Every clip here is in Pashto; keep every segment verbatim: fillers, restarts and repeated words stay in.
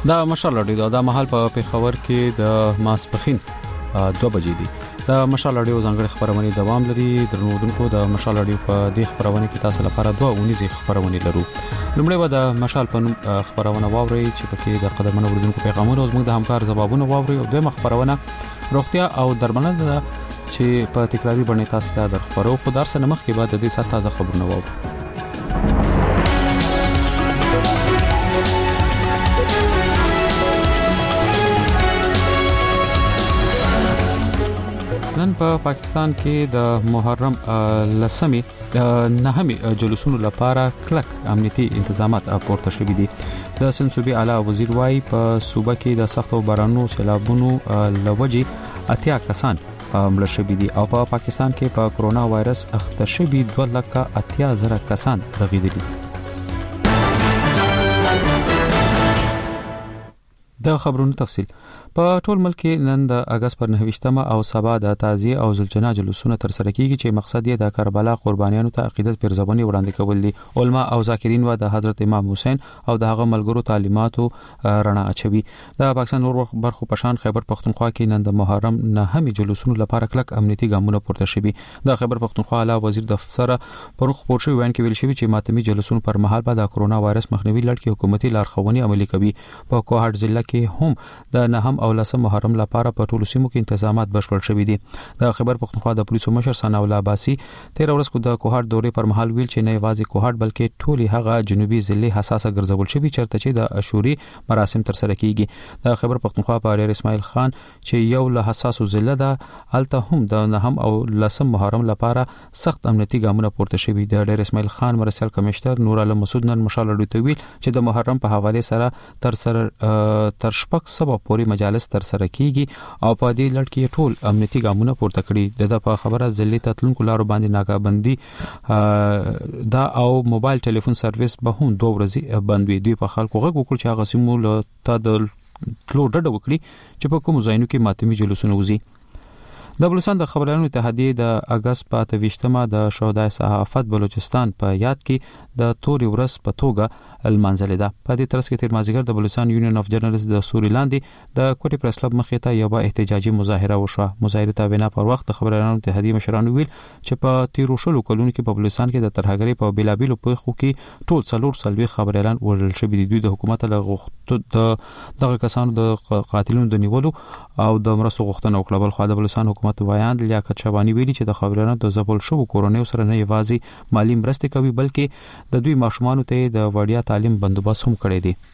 دا مشال اډیو دا مهال په پیښور کې د ماسپخین دوه بجې دي. د مشال اډیو ځانګړي خبرونه دوام لري. درنودونکو د مشال اډیو په دې خبرونه کې تاسو لپاره دوه اونیزي خبرونه لرو. لومړی به د مشال په خبرونه واوري چې پکې د قدمونو وردونکو پیغامونه او زموږ د همکار ځوابونه واوري او دویمه خبرونه روغتیا او درملنه ده چې په تکراری باندې تاسو ته در خبرو خو درس نه مخکې بعد د دې سات تازه خبرونه واورو. نن په پا پاکستان کې د محرم لسمي د نهمي جلوسونو لپاره کلک امنیتي انتظامات پورته شوي دي. د سند صوبې اعلی وزیر وايي په صوبه کې د سختو بارانونو سیلابونو لوجې اتیا کسان مړه شوي دي او په پا پاکستان کې په کرونا وایرس اخته شوي دوه لکه اتیا زره کسان رغیدلي. د خبرونو تفصیل په ټول ملک کې نن د اگست پر نهویشتمه او سبا د تعزیه او زلجنا جلوسونه تر سره کیږي چې مقصد یې د کربلا قربانیانو ته عقیدت پرځبنی وړاندې کول دي. علما او ذاکرین و د حضرت امام حسین او د هغه ملګرو تعلیماتو رڼا اچوي. د پاکستان نور برخو پشان خیبر پختونخوا کې نن د محرم نهمي جلوسونو لپاره کلک امنیتي ګامونه پورته شوي. د خیبر پختونخوا اعلی وزیر دفتر پرخ خبر شوی وین کې ویل شوی چې ماتمي جلوسونو پر مهال بعد د کرونا وایرس مخنیوي لړ کې حکومتي لارښوونې عملي کوي. په کوهاټ ضلع کې هم د نهم او لسم محرم لپاره په ټولو سیمو کې تنظیمات بشپړ شوي دي. د خیبر پختونخوا د پولیسو مشر ثنا الله عباسي تیر ورځ کو د کوهاټ دورې پر مهال ویل چې نه یوازې کوهاټ بلکې ټولي هغه جنوبي ضلع حساسه ګرځول شوی چرته چې د اشوري مراسم تر سره کیږي. د خیبر پختونخوا په ډیر اسماعیل خان چې یو له حساسو ضلع ده الته هم د نهم او لسم محرم لپاره سخت امنیتي ګامونه پورته شوي. د ډیر اسماعیل خان مرسل کمشنر نور علم مسعود نن مشال اډیو ته ویل چې د محرم په حواله سره تر سره تر شپږ سبا پورې مجالس تر سره کیږي او په دې لړ کې ټول امنیتي ګامونه پورته کړي. د په خبره ځلې تتلونکو لارو باندې ناکابندي دا او موبایل ټلیفون سرویس به هم دوه ورځې بند وي. دوی په خلکو غږ وکړ چې هغه سیمو له تدل تلو ډډه وکړي چې په کوم ځایونو کې ماتمي جلوسونه وزي. د بلوچستان د خبريالانو اتحادیه د اگست په اتویشتمه د شهدای صحافت بلوچستان په یاد کې د توري ورځ په توګه المنزله ده. په دې ترڅ کې تیر مازیګر د بلوچستان یونین اف جرنالست د سوري لاندې د کوټي پریس کلب مخې ته یو احتجاجي مظاهره وشوه. مظاهره ته وینا پر وخت د خبريالانو اتحادیه مشرانو ویل چې په تیرو شلو کلونو کې په بلوچستان کې د ترهګری په بیلابیلو پیښو کې ټول څلور سلوي خبريالان وژل شوي دي. دوی د حکومت له غوښتو د دغه کسانو د قاتلونو د نیولو او د مرستو غوښتنه وکړه. بل خو د بلوچستان حکومت وایاند لیاقت شبانی ویلي چې د خبريالانو د ځپل شوو کورونیو سره نه یوازې مالی مرستې کوي بلکې د دوی ماشومانو ته د وړیا تعلیم بندوبست هم کړی دی.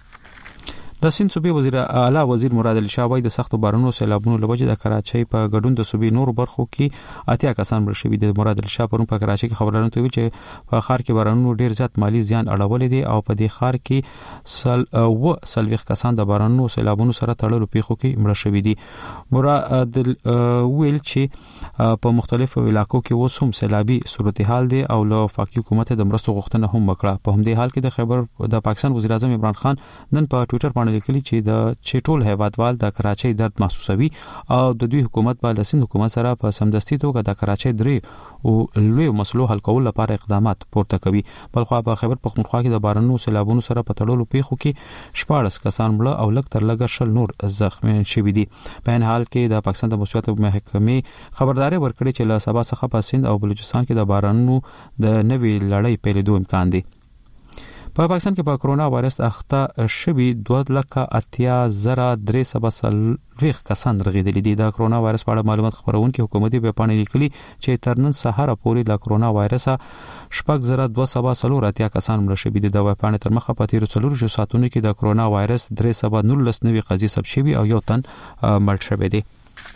د سند صوبې وزیر اعلی وزیر مراد علي شاه وايي د سختو بارانونو سیلابونو لوجه د کراچۍ په ګډون د صوبې نور برخو کې اتیا کسان مړ شوي دي. مراد علي شاه پرون په کراچۍ کې خبرونه کوي چې په ښار کې بارانونو ډیر زیات مالی زیان اړولې دي او په دې ښار کې سل او سلويخ کسان د بارانونو سیلابونو سره تړلو پیښو کې مړ شوي دي. مراد ویل چې په مختلفو علاقو کې اوس هم سیلابي صورتحال دي او له وفاقي حکومت د مرستو غوښتنه هم وکړه. په همدې حال کې د خیبر د پاکستان وزیر اعظم عمران خان نن په ټوئیټر باندې لیکلي چې د چټول هیوادوال د کراچۍ درد محسوسوي او د دوی حکومت په لسین حکومت سره په سمدستي توګه د کراچۍ درې او لوی مسلو حل کول لپاره اقدامات پورته کوي. بلخو په خیبر پختونخوا کې د بارانونو سیلابونو سره په تړلو پیښو کې شپږ کسان مړه او لږ تر لږه شل نور زخمی شوي دي. په ان حال کې د پاکستان د مسولیت محکمې خبرداري ورکړې چې له سبا څخه په سند او بلوچستان کې د بارانونو د نوي لړۍ پیلېدو امکان دی. په پاکستان کې په کرونا وایرس اخته شوي دوه لکه اتیا زره درې سوه څلوېښت کسان رغیدلي دي. د کرونا وایرس په اړه معلومات خبرونکي حکومتي ویبپاڼې لیکلي چې تر نن سهار پورې د کرونا وایرس شپږ زره دوه سوه څلور اتیا کسان مړه شوي دي. د ویبپاڼې تر مخه په تیرو څلورو ساعتونو کې د کرونا وایرس درې سوه نولس نوي قضیې ثبت شوي او یو تن مړ شوی دی.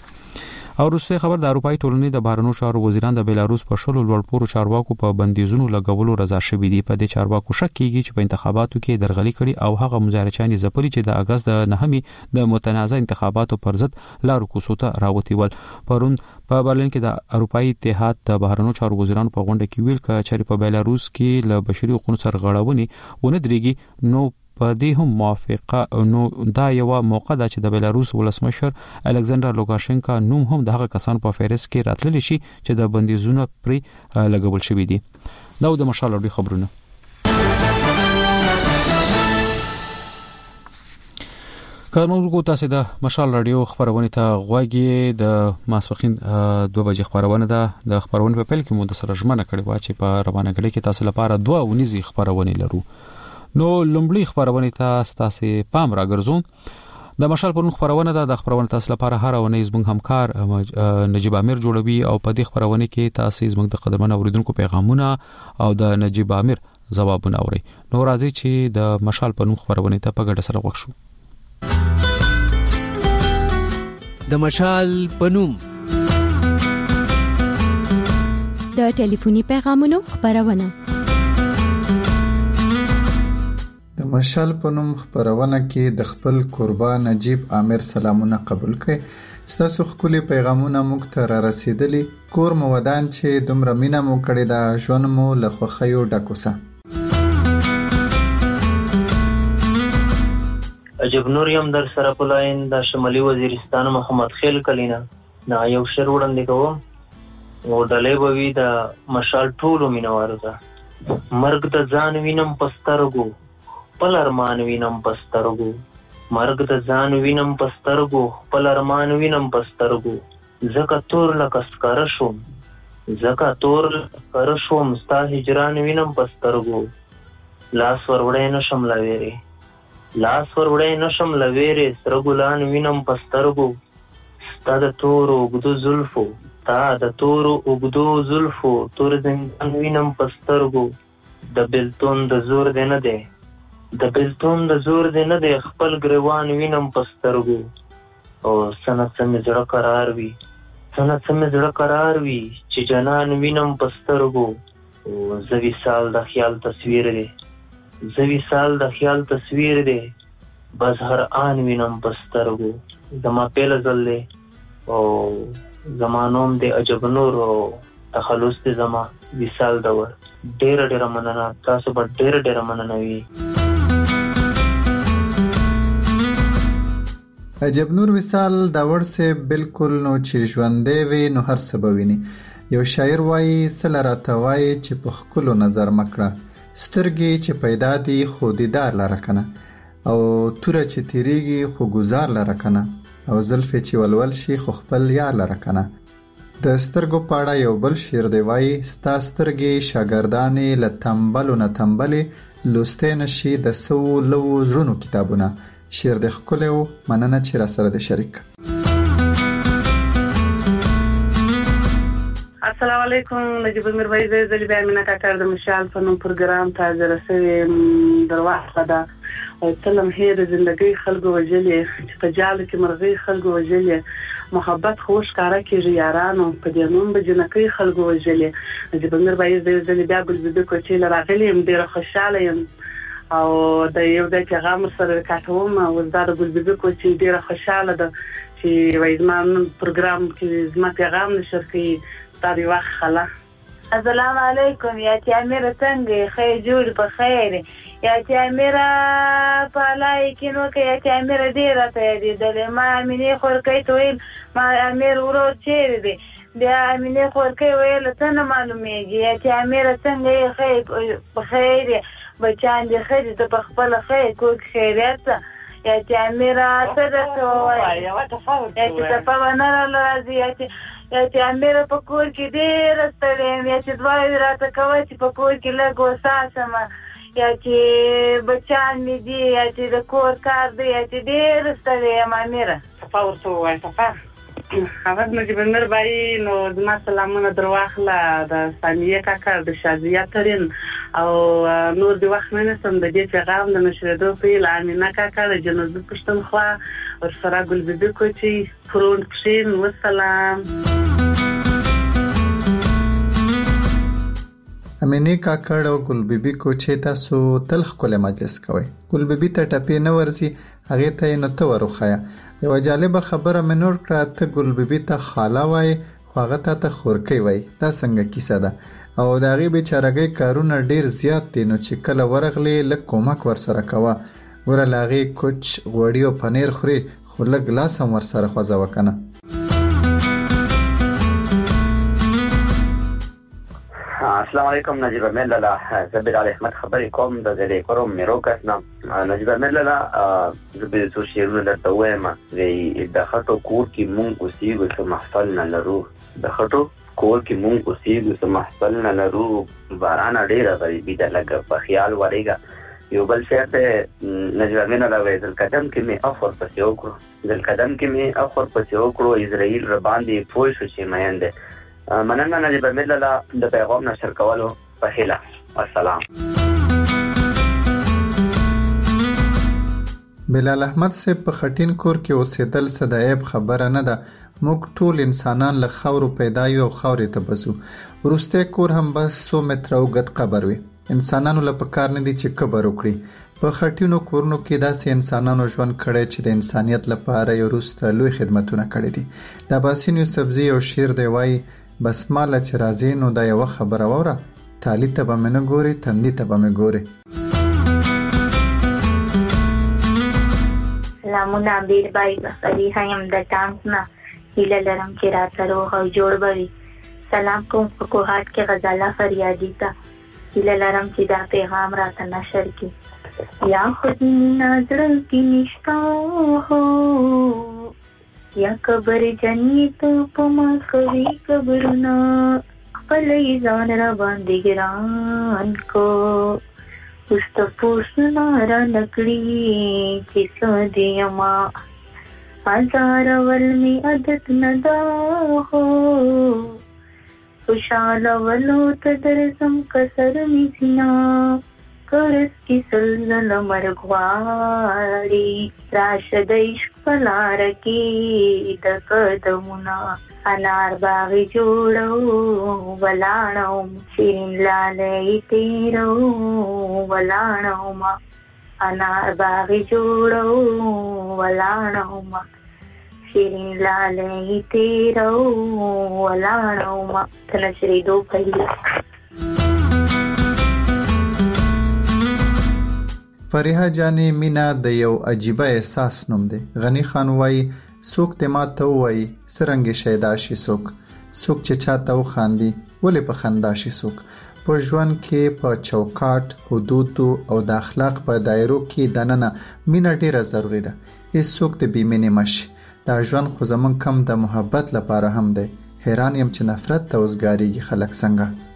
او روسي خبر د اروپאי ټولنې د بهرنیو چارو وزیران د بیلاروس په شلو لوړپوړو چارواکو په بندیزونو لګولو رضا شوي دي. په دې چارواکو شک کیږي چې په انتخاباتو کې درغلي کړي او هغه مظاهرچیان ځپلي چې د اگست د نهمي د متنازع انتخاباتو پر ضد لارو کوڅو ته راوتی ول. پرون په برلین کې د اروپאי اتحاد د بهرنیو چارو وزیرانو په غونډه کې ویل چې په بیلاروس کې له بشري حقوقو سرغړونې ونه درېږي نو په دې هم موافقه نو دا یو موقع ده چې د بیلاروس ولسمشر الکساندر لوکاشنکا نوم هم دغه کسان په فهرست کې راتللی شي چې د بندیزونو پرې لګول شوی دي. دا د مشال اړوند خبرونه. کارمونکو تاسو د مشال رادیو خبرونه ته غواګي د ماسپخین دوه بجې خبرونه ده د خبرونه په پیل کې مو د سره ژمنه کړې و چې په روانه غړي کې تاسو لپاره دوه ونیزي خبرونه لرو. نو لومړی خبرونه ته تاسو پام راګرځون د مشال په خبرونه ده د خبرونه تاسو لپاره هر ونیز موږ همکار نجیب امیر جوړوي او په دې خبرونه کې تاسو زموږ د قدرمن اوریدونکو پیغامونه او د نجیب امیر ځوابونه اوري. نو راځي چې د مشال په خبرونه ته په ګډه سره وښو. د مشال پنوم د ټلیفوني پیغامونو خبرونه د مشال پنوم خبرونه کې د خپل قربان نجیب امیر سلامونه قبول کړئ. ستاسو خپل پیغامونه موږ ته را رسیدلی کور مو ودان چې دومره مینه مو کړې ده ژوند مو له خوښیو ډکوسه. عجب نور یم در سره پلاین د شمالي وزیرستان محمد خیل کلینا نا یو شعر وړاندې کوم او ډلې بوي د مشال ټولو مینوارو ته. مرګ د ځان وینم پسترګو پل ارمان وینم پسترګو مرګ د ځان وینم پسترګو پل ارمان وینم پسترګو زکه تور لکسکر شوم زکه تور لکسکر شوم ستا هجران وینم پسترګو لاس وروړې نشم لاويري لاس وروړې نشم لويرې سره ګلان وینم پسترګو ستا د تورو اوږدو زلفو تا د تورو اوږدو زلفو تور زندان وینم پسترګو د بلتون د زور دی نه دی د بلتون د زور دی نه دی خپل ګریوان وینم پسترګو او سنه څه زړه قرار وي سنه څه زړه قرار وي چې جنان وینم پسترګو او زوی سال د خیال تصویر دی زوی سال د خیال تصویر دی بس هر آن وینم پسترګو زما پیل زل دی او زمانوم دی عجب نور او تخلص دی زما وصال دور. ډیر ډیر مننه تاسو په ډیر ډیر مننه وی. عجب نور وصال دا ورسه بالکل نو چې ژوندې وي نو هر څه به ویني. یو شاعر وایي سل راته وایي چې په خپل نظر مکړه سترګې چې پیدا دي خو دیدار لره کنه او توره چې تیریږي خو گزار لره کنه او زلفې چې ولول شي خو خپل یار لره کنه. د سترګو پاړه یو بل شعر دی وایي ستا سترګې شاګردانې له تنبلو نه تنبلې لوستې نشي د سو لو زړونو کتابونه. شعر د ښکلی و مننه چې را سره د شریک. السلام علیکم نجیب امیر بھائی زه زلی بیا مینا کاکر د مشال فنون پروګرام ته زه رسوي درواخله ده او تلم هیر زندگی خلکو وجلې چې په جالو کې مرغۍ خلکو وجلې محبت خوش کاره کېږي یارانو په دې نوم به جنکۍ خلکو وجلې. نجیب امیر بھائی زه زلی بیا ګلبیبي کوچې له راغلې یم ډېره خوشحاله یم او د یو ځای پیغام سره کاټوم او دا د ګلبیبي کوچې ډېره خوشحاله ده چې وایي زما پروګرام کې زما پیغام نشر کوي تاری وخت خلا. السلام علیکم یا چې امیر څنګه خیر جوړ په خیر یا چې امیر په لای کې نو کې یا چې امیر ډیر ته دې دلې ما امینه خور کوي ته ما امیر ورو چیرې دې بیا امینه خور کوي ویل څنګه معلومیږي یا چې امیر څنګه خیر په خیر بچان دې خیر ته په خپل خیر کو خیرات یا چې امیر څه ده یا چې په ونه راځي یا چې یا چې امیر په کور کې ډېر ستړی یم یا چې دواړې راته کوه چې په کور کې لږ وساسم یا چې بچان مې دي یا چې د کور کار دی یا چې ډېر ستړی یم امیره. صفا ورته ووایه صفا. خبر نجیب امیر بھائی نو زما سلامونه در واخله د ثانیه کاکا د شازیه ترین او نور د وخت نه نسم د دې پیغام د نشریدو پیل امینه کاکا د جنوبي پښتونخوا ورسره ګلبیبي کوچې فرون کښین وسلام. امینه کاکا او ګلبیبي کوچې تاسو تل خپل مجلس کوي. ګلبیبي ته ټپې نه ورسي هغه ته نو ته ورخیا. یو جالب خبره مې نور کړه ته ګلبیبي ته خاله وای خو هغه ته خورکی وای. دا څنګه کیسه ده او د هغې بیچارهګۍ کارونه ډېر زیات دي نو چې کله ورغلې لږ کومک ورسره کوه. ګوره له هغې کوچ غوړي او پنیر خوري خو لږ لاس هم ورسره خوځوه که نه. السلام علیکم. نجیب امیر لاله زبیر علی احمد خبرې کوم د دې کوم میرو کسنا. نجیب امیر لاله زبیر څو شیرونه درته وایم چې د خټو کور کې مونږ اوسېږو څه محصل نه لرو. د خټو کور کې مونږ اوسېږو څه محصل نه لرو. باران ډېره غریبي ده لکه په خیال ورېږه. یو بل شی ته نجیب امیر لاله وایي ذوالقدم کې مې اخور پسې وکړو ذوالقدم کې مې اخور پسې وکړو اسرائیل رباندې پوه شو چې مین دی. مننه نجیب امیر لاله د پیغام نشر کولو په هیله. السلام. بلال احمد صاحب په خټین کور کې اوسېدل څه د عیب خبره نه ده. موږ ټول انسانان له خاورو پیدا یو او خاورې ته بځو. وروستی کور هم بس څو متره اوږد قبر وي. انسانانو له پکار نه دي چې قبر وکړي. په خټینو کورونو کې داسې انسانانو ژوند کړی چې د انسانیت لپاره یې وروسته لوی خدمتونه کړي دي. د عباسین یوسفزي یو شعر دی وایي بس ماله چې راځې نو دا یوه خبره واوره تالی ته به مې نه ګورې تندي ته به مې ګورې. سلامونه بیر بای بخلیحه یم د ټانک نه هیله لرم چې راته روغ او جوړ به وي. سلام کوم په کوهاټ کې غزاله فریادي ته هیله لرم چې دا پیغام راته نشر کړي. یا خود مینا زړه کې نشته هو یا قبر جنی تو پما کوي قبرنا خپلې ځان را باندې ګران کو اوس ته پوښتنه را نکړي چې څه دی ما هزار ول می عادت نه دا هو خوشاله ولو ته درځم کسر می سینا کرس کی سلزل مرغواری راشد عشق پلار کی د قدمونا انار باغی جوړو ولانو شیرین لاله تیرو ولانو ما انار باغی جوړو ولانو ما شیرین لاله تیرو ولانو ما تنشری دو پهلی. فریحه جانې مینا د یو عجیبه احساس نوم دی. غنی خان وایي څوک دې ما ته ووایي څرنګه شیدا شي څوک څوک چې چا ته وخاندي ولې په خندا شي څوک. په ژوند کې په چوکاټ حدودو او د اخلاق په دایرو کې دننه مینا ډیره ضروری ده. هیڅوک د بې مینې مشي. دا ژوند خو زمونږ کم د محبت لپاره هم دی. حیران یم چې نفرت ته وزګاریږي خلک څنګه.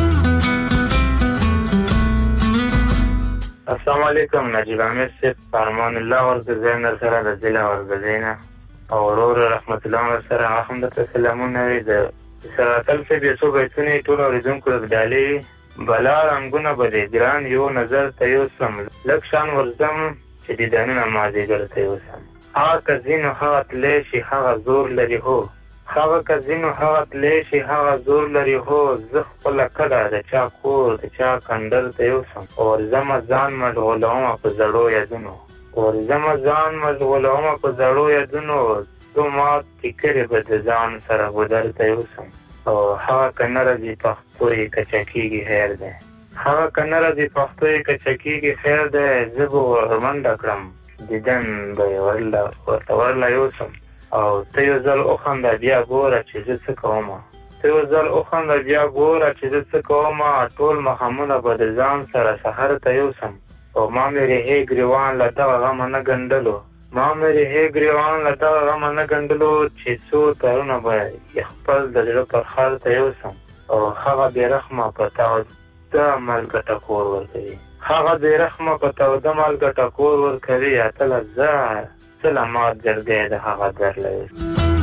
السلام علیکم. نجیب امیر صاحب فرمان الله ورګزین سره د ضلع ورګزینا او ورور رحمت الله سره هم د سلامونه وي. د سراتل څخه به څو بیتونه ټول اوریدونکو د ډالۍ بلا رنگونه بده ګران یو نظر ته یو سم لکشان ورزم چې د دانه ماده ګرته یو سم هغه کزینو هغه تلې شي هغه زور لري هو هغه کزینو هغه تلې شي هغه زور لري هو زه خپل کړه د چا کور د چا کندر ته یو سم او زما ځان مډولوم په زړو یادونو او زما ځان مډولوم په زړو یادونو تو ما فکرې به د ځان سره ودر ته یو سم او هغه کنره دې پښتو یې کچکیږي خیر ده هغه کنره دې پښتو یې کچکیږي خیر ده زه به ورمنډه کړم دیدن به ورله ورته ورله یو سم او ته یو ځل وخانده بیا ګوره چې زه څه کوم ته یو ځل وخانده بیا ګوره چې زه څه کوم ټول مخامونه به د ځان سره سحر ته یو سم او ما مې ریحې ګریوان له دغه غمه نه ګنډلو ما مې ریحې ګریوان له دغه غمه نه ګنډلو چې څو تارونه به خپل د زړه پر خر ته یو سم او هغه بې رحمه په تاوده مالګه ټکور ورکوي هغه بې رحمه په تاوده مالګه ټکور ورکوي اتله زه سلامات جرګې د هغه درلوي.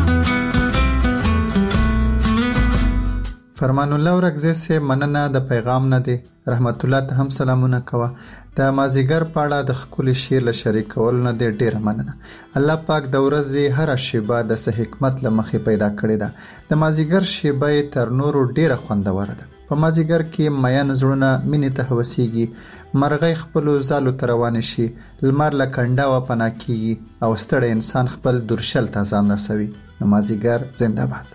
فرمان الله ورکزی سے مننه د پیغام نه دی. رحمت الله ته هم سلامونه کوه. د مازیګر پاړه د خپل شیر له شریکول نه دی ډیره مننه. الله پاک د ورځې هر شیبه د سه حکمت لمخې پیدا کړی ده. د مازیګر شیبه تر نورو ډیره خوندوره ده. په مازیګر کې میان زړونه مینې ته هوسیږي مرغۍ خپل زالو ته روان شي لمر له کنډا و پنا کیږي او ستړی انسان خپل درشل ته ځان رسوي. نو مازیګر زنده باد.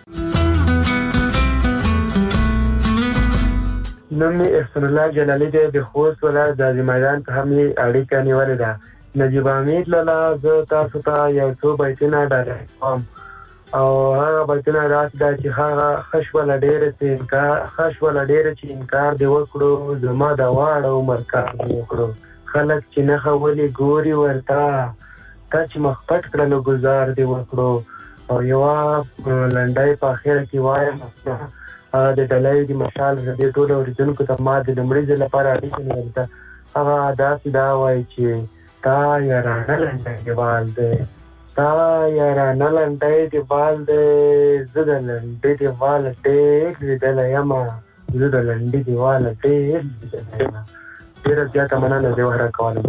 نوم می احسان الله جلالی دی د خوست ولایت د میدان په هم اړیکه نیولې ده. نجیب امیر لاله زه تاسو ته یو څو بیتونه ډالۍ کوم او هغه بیتونه راځي دا چې هغه خش ولا ډېر چې انکار خش ولا ډېر چې انکار دی وکړو زما د واړه عمر کار دی وکړو خلک چې نه خولي ګوري ورته تا چې مخ پټ کړلو گزار دی وکړو او یو لنډای په اخر کې وایم هغه د ډلای دی مشال د ټولو اوریدونکو ته ما د لمړي ځل لپاره اړیکه ورته هغه داسې دا وایي چې تا یارانه لنډای دیوال دی تا یارانه لنډای دیوال دی زه د لنډۍ دیوال ډېر لیدلی یم زه د لنډۍ دیوال ډېر لیدلی یم ډېره زیاته مننه زه وهره کوم.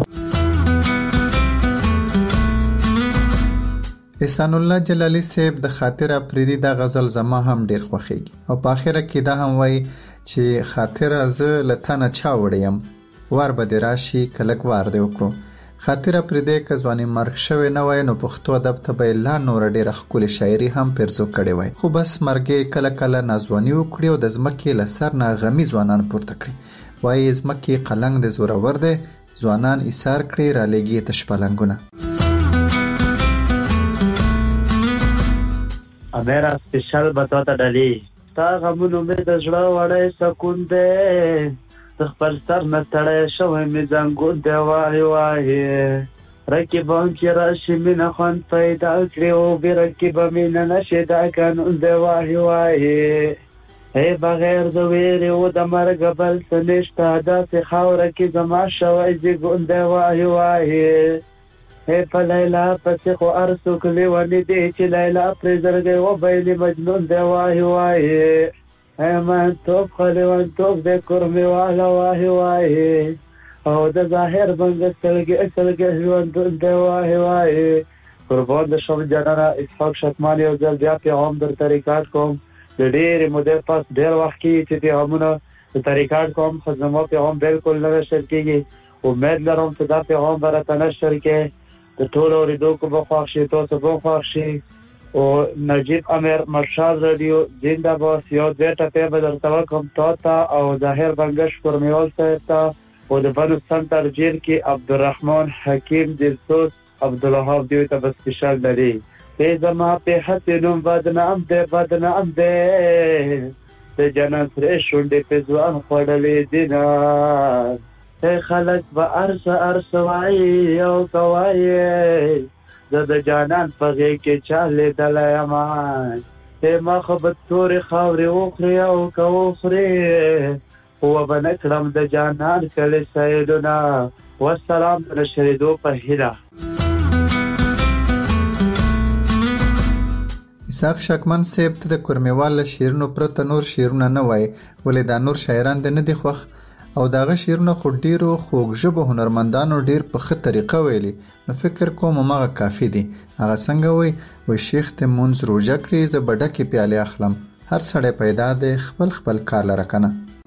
احسان الله جلالی صاحب د خاطر افریدي د غزل زما هم ډیر خوښیږي او په اخره کې دا هم وایي چې خاطر از لتانه چا وړم وار به راشي کلک وار دی وکړو خاطر افریدي کزوانی مرګ شوی نه وای نو پښتو ادب ته به لا نور ډیر خپل شاعري هم پرزو کړي وای خو بس مرګ کله کله نازوانی وکړي او د زمکه لسر نه غمی ځوانان پورته کړي وای زمکه قلنګ د زورور دی ځوانان ایثار کړي را لګي تشپلنګونه. امیر سپیشل بتا ته ډالي تا غمونو مې د زړه وړې سکون دې خپل سر نه تړې شوې مې زنګون دی وای وای رکیبان چې راشي مینه خوند پیدا کړي او بې رکیبه مینه نشي دا قانون دی وای وای ای بغیر د ویرې او د مرګ بل څه نشته داسې خاوره کې زما شوی زیږون دی وای وای اے په لیلا پسې خو ارسو کلی ونی دی چې لیلا پرې زرګې و بیلې مجنون دی وای وای اے من توپ خلی ون توپ دی کرمی والا وای وای او د ظاهر بنګ سلګې سلګې ژوندون دی وای وای قربان د شم جنرا اسحاق شتمان یو ځل بیا پیغام در طریقات کوم د ډېرې مودې پس ډېر وخت کې چې پیغامونه د طریقات کوم خو زما پیغام بالکل نه نشر کېږي امید لرم چې دا پیغام به راته نشر کې د ټولو اوریدونکو به خوښ شي تاسو به خوښ شي او نجیب امیر مشال رادیو زنده باد یو دوه ټپې به درته وکړم تا ته او ظاهر بنګش پرمیوال صاحب ته او د بنو سنټر جیل کې عبدالرحمن حکیم دلسوز عبدالوهاب دوی ته به سپیشل لري ای زما په حسینم بدنام دی بدنام دی د جنت سره شونډې په ځوان خوړلې دینه اے خلق با عرص عرص وائی او کوائی زد جانان پغی کے چاہلے دلائی امان اے مخبت توری خاوری اخری او کواخری هو بنکرم د جانان کلی سیدونا والسلام نشریدو پهیلا. اسحاق شکمن صاحب ته د کورمیوال شیرونو پرته نور شیرونه نه وای ولې دا نور شاعران د نه دی خوښ او داغه شیرونه خو ډیرو خوږ ژبه هنرمندانو ډیر په ښه طریقه ویلي نو فکر کوم هغه کافي دي هغه څنګه وای و شیخ ته مونږ روزه کړی ز بډکه پیاله اخلم هر سړی پیدا دی خپل خپل کار لره کنه.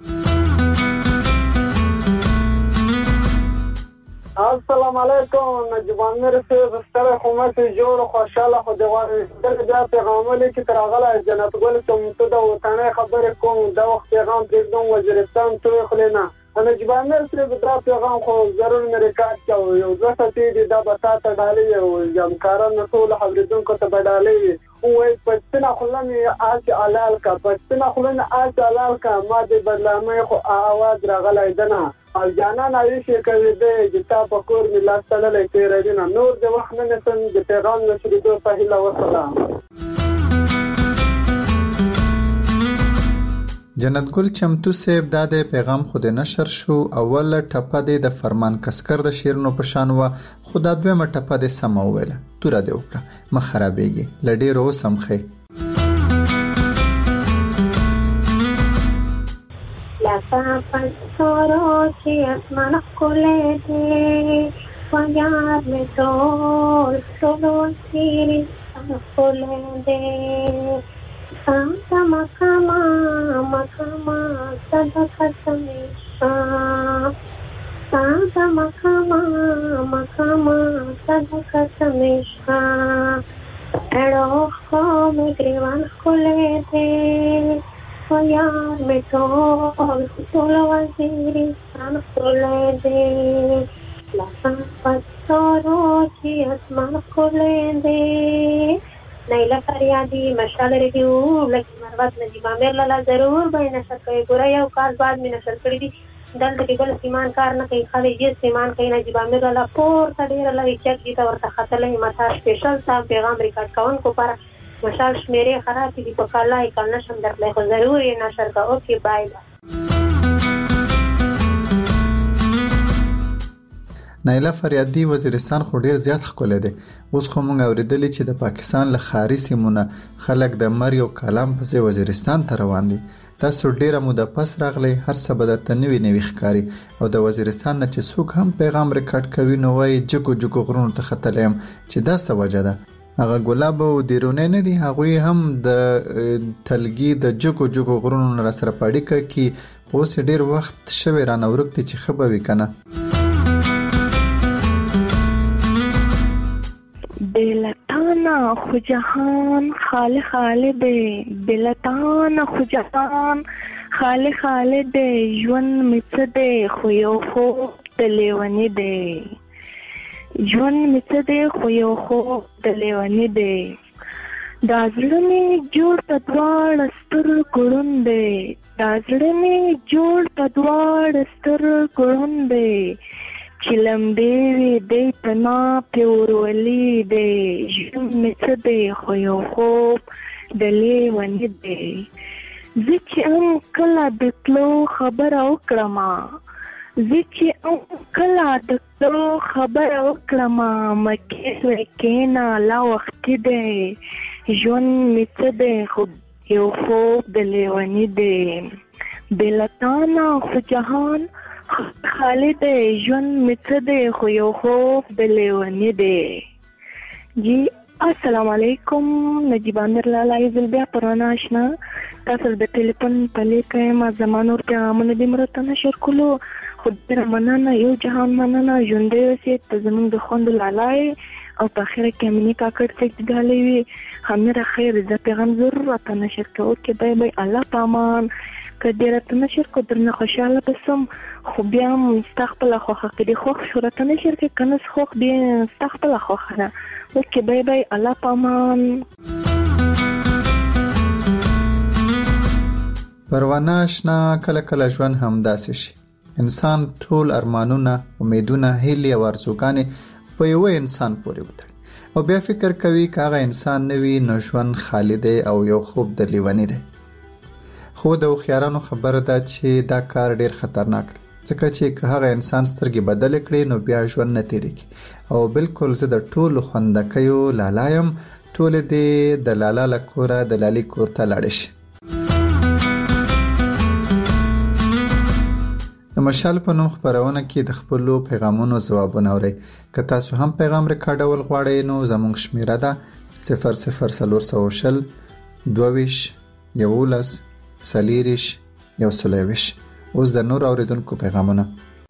السلام علیکم نجیب امیر صاحب ستره حکومت جوړ خوشاله خو دی غواړي چې دا پیغام لیکي تر غلا جنت ګل ته متده وطنه خبر کوم دا وخت پیغام پرېږدم وزیرستان ته خلینا نجیب امیر صاحب دا پیغام خو ضرور مې ریکارډ کړو یو ځکه چې دا بساته ډالې او همکارانو ټول حضرتونکو ته بدالې وای پښتنه خلنه آج علال کا پښتنه خلنه آج علال کا ما دې بدلامه خو आवाज راغلای دنه او جانان عایشه کوي دې چې تا په کور ملا ستړلې تیر دي نور د وخت نه نسن د پیغام نشریدو په هیله وسلام. جنت ګل چمتو صاحب دا د پیغام خود نشر شو اول ټپه د فرمان کسکر د شیرونو په شان و خدا دویمه ټپه د سم ویله تور دی وکړه مخ خرابېږي لډې رو سمخه La papa soro si asmana kolete fallarme todo solo así kolete Santa makama makama sadaka samisha Santa makama makama sadaka samisha Ero me grivan kolete fallarme todo solo así kolete La papa soro si asmana kolete نایله فریادی مشال ریډیو لکه مروت نجیب عامر لاله ضرور به نشر کوي. ګوره یو کال بعد مې نشر کړي دي دلته کې بل سیمان کار نه کوي خالي جې سیمان کوي نجیب عامر لاله پورته ډېره لوي چک دي ته ورته ختلی متا سپیشل صاحب پیغام ریکارډ کوونکو پر مشال شمیرې خراب دي په کالای کال نشم درتلی خو ضرور یې نشر کوه. اوکې بای بای. نایله فریادي وزیرستان خو ډیر زیات ښکلی دی. اوس خو موږ اورېدلي چې د پاکستان له ښاري سیمو نه خلک د مرۍ او کالام پسې وزیرستان ته روان دي. تاسو ډیره موده پس راغلی، هر څه به درته نوي نوي ښکاري. او د وزیرستان نه چې څوک هم پیغام ریکارډ کوي نو وایي جګو جګو غرونو ته ختلی یم چې دا څه وجه ده. هغه ګلاب او دیرونی نه دي، هغوی هم د تلګي د جګو جګو غرونو نه راسره په اړیکه کې. خو اوس ډیر وخت شوی رانه ورک دی چې ښه به وي که نه. بلتانا خو جهان خاله خاله دی، بلتانا خو جهان خاله خاله دی، ژوند مې څه دی خو یو خوب د لیوني دی، ژوند مې څه دی خو یو خوب د لیوني دی. دا زړه مې جوړ په دواړه سترګو ړوند دی، دا زړه مې جوړ په دواړه سترګو ړوند دی، چې لمبې وي دی په ما پې ورولي دی، ژوند مې څه دی خو یو خوب د لیوني دی. زه چې هم کله د تلو خبره وکړمه، زه چې هم کله د تلو خبره وکړمه، مکې سوی کېنه لا وختي دی، ژوند مې څه دی خو یو خوب د لیوني دی. بلتانا خو جهان خالی دی، ژوند مې څه دی خو یو خوب د لیوني دی. جی السلام علیکم، نجیب عامر لاله یزل بیا پروانه آشنا، تاسو د ټلیفون په لیکه یم، زما نور پیغامونه دې مرته نشر کولو، خو ډېره مننه، یو جهان مننه، ژوندی اوسې، ته زموږ د خوندو لالا یې او په اخره کې امینې کاکړ څه ډالۍ وي. همیره خیر، زه پیغام ضرور راته نشر کوو. اوکې بای بای، الله په امان. که دې راته نشر کو درنه خوشحاله به سم، خو بیا هم ستا خپله خوښه که دې خوښ شو راته نشر کړې، که نه خوښ دې ستا خپله خوښه ده. اوکې بای بای، الله په امان. پروانه اشنا، کله کله ژوند همداسې شي. انسان ټول ارمانونه، امیدونه، هیلې او ارزوګانې په یوه انسان پورې وتړي او بیا فکر کوي که هغه انسان نه وي نو ژوند خالی دی او یو خوب د لیوني دی. خو د هوښیارانو خبره ده چې دا کار ډیر خطرناک دی، ځکه چې که هغه انسان سترګې بدلې کړي نو بیا ژوند نه تېرېږي. او بالکل زه د ټولو خوندکیو لالا یم، ټولې دې د لالا له کوره د لالي کور ته لاړې شي. د مشال په نوم خپرونه کې د خپلو پیغامونو ځوابونه اورئ. که تاسو هم پیغام ریکارډول غواړئ نو زموږ شمیره ده صفر صفر څلور سوه شل دوه ویشت یولس څلېرویشت یو سل او ویشت. اوس د نور اوریدونکو پیغامونه.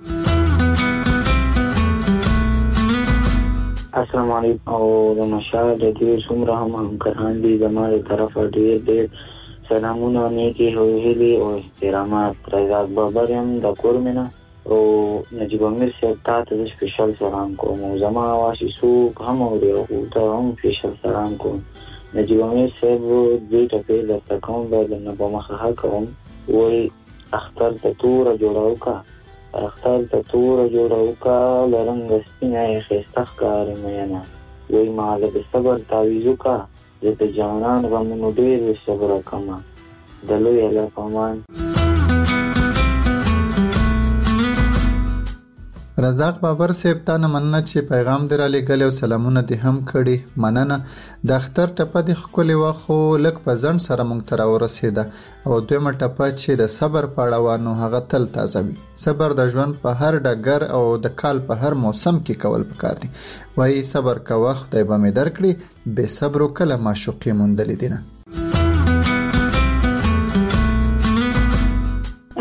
السلام علیکم. او د مشال د ډېر څومره هم همکاران دي زما د طرفه ډېر ډېر سلامونه، نیکی هیلې او احترامات. رضاق بابر یم د کورمینه او نجیب عامر صاحب تا ته زه سپیشل سلام کوم او زما اواز چې څوک هم اوري او ته هم سپیشل سلام کوم. نجیب عامر صاحب دوی ټپې درته کوم، باید نه په مخه ښه کوم. وایي اختر ته توره جوړه وکړه، اختر ته توره جوړه وکړه، له رنګه سپینه یې ښایسته ښکاري مینه. وایي ماله د صبر تعویض وکړه، زه د جانان غمونو ډېر صبره کمه. د لوی الله په امان. رزاق بابر صاحب تا نه مننه چې پیغام دې را لېږلی او سلامونه دې هم کړي، مننه. د اختر ټپه دې ښکلې وه خو لږ په ځنډ سره موږ ته راورسېده. او دویمه ټپه چې د صبر په اړه وه نو هغه تل تازه وي. صبر د ژوند په هر ډګر او د کال په هر موسم کې کول پکار دي. وایي صبر کوه خدای به مې درکړي، بې صبرو کله معشوقې موندلې دي نه.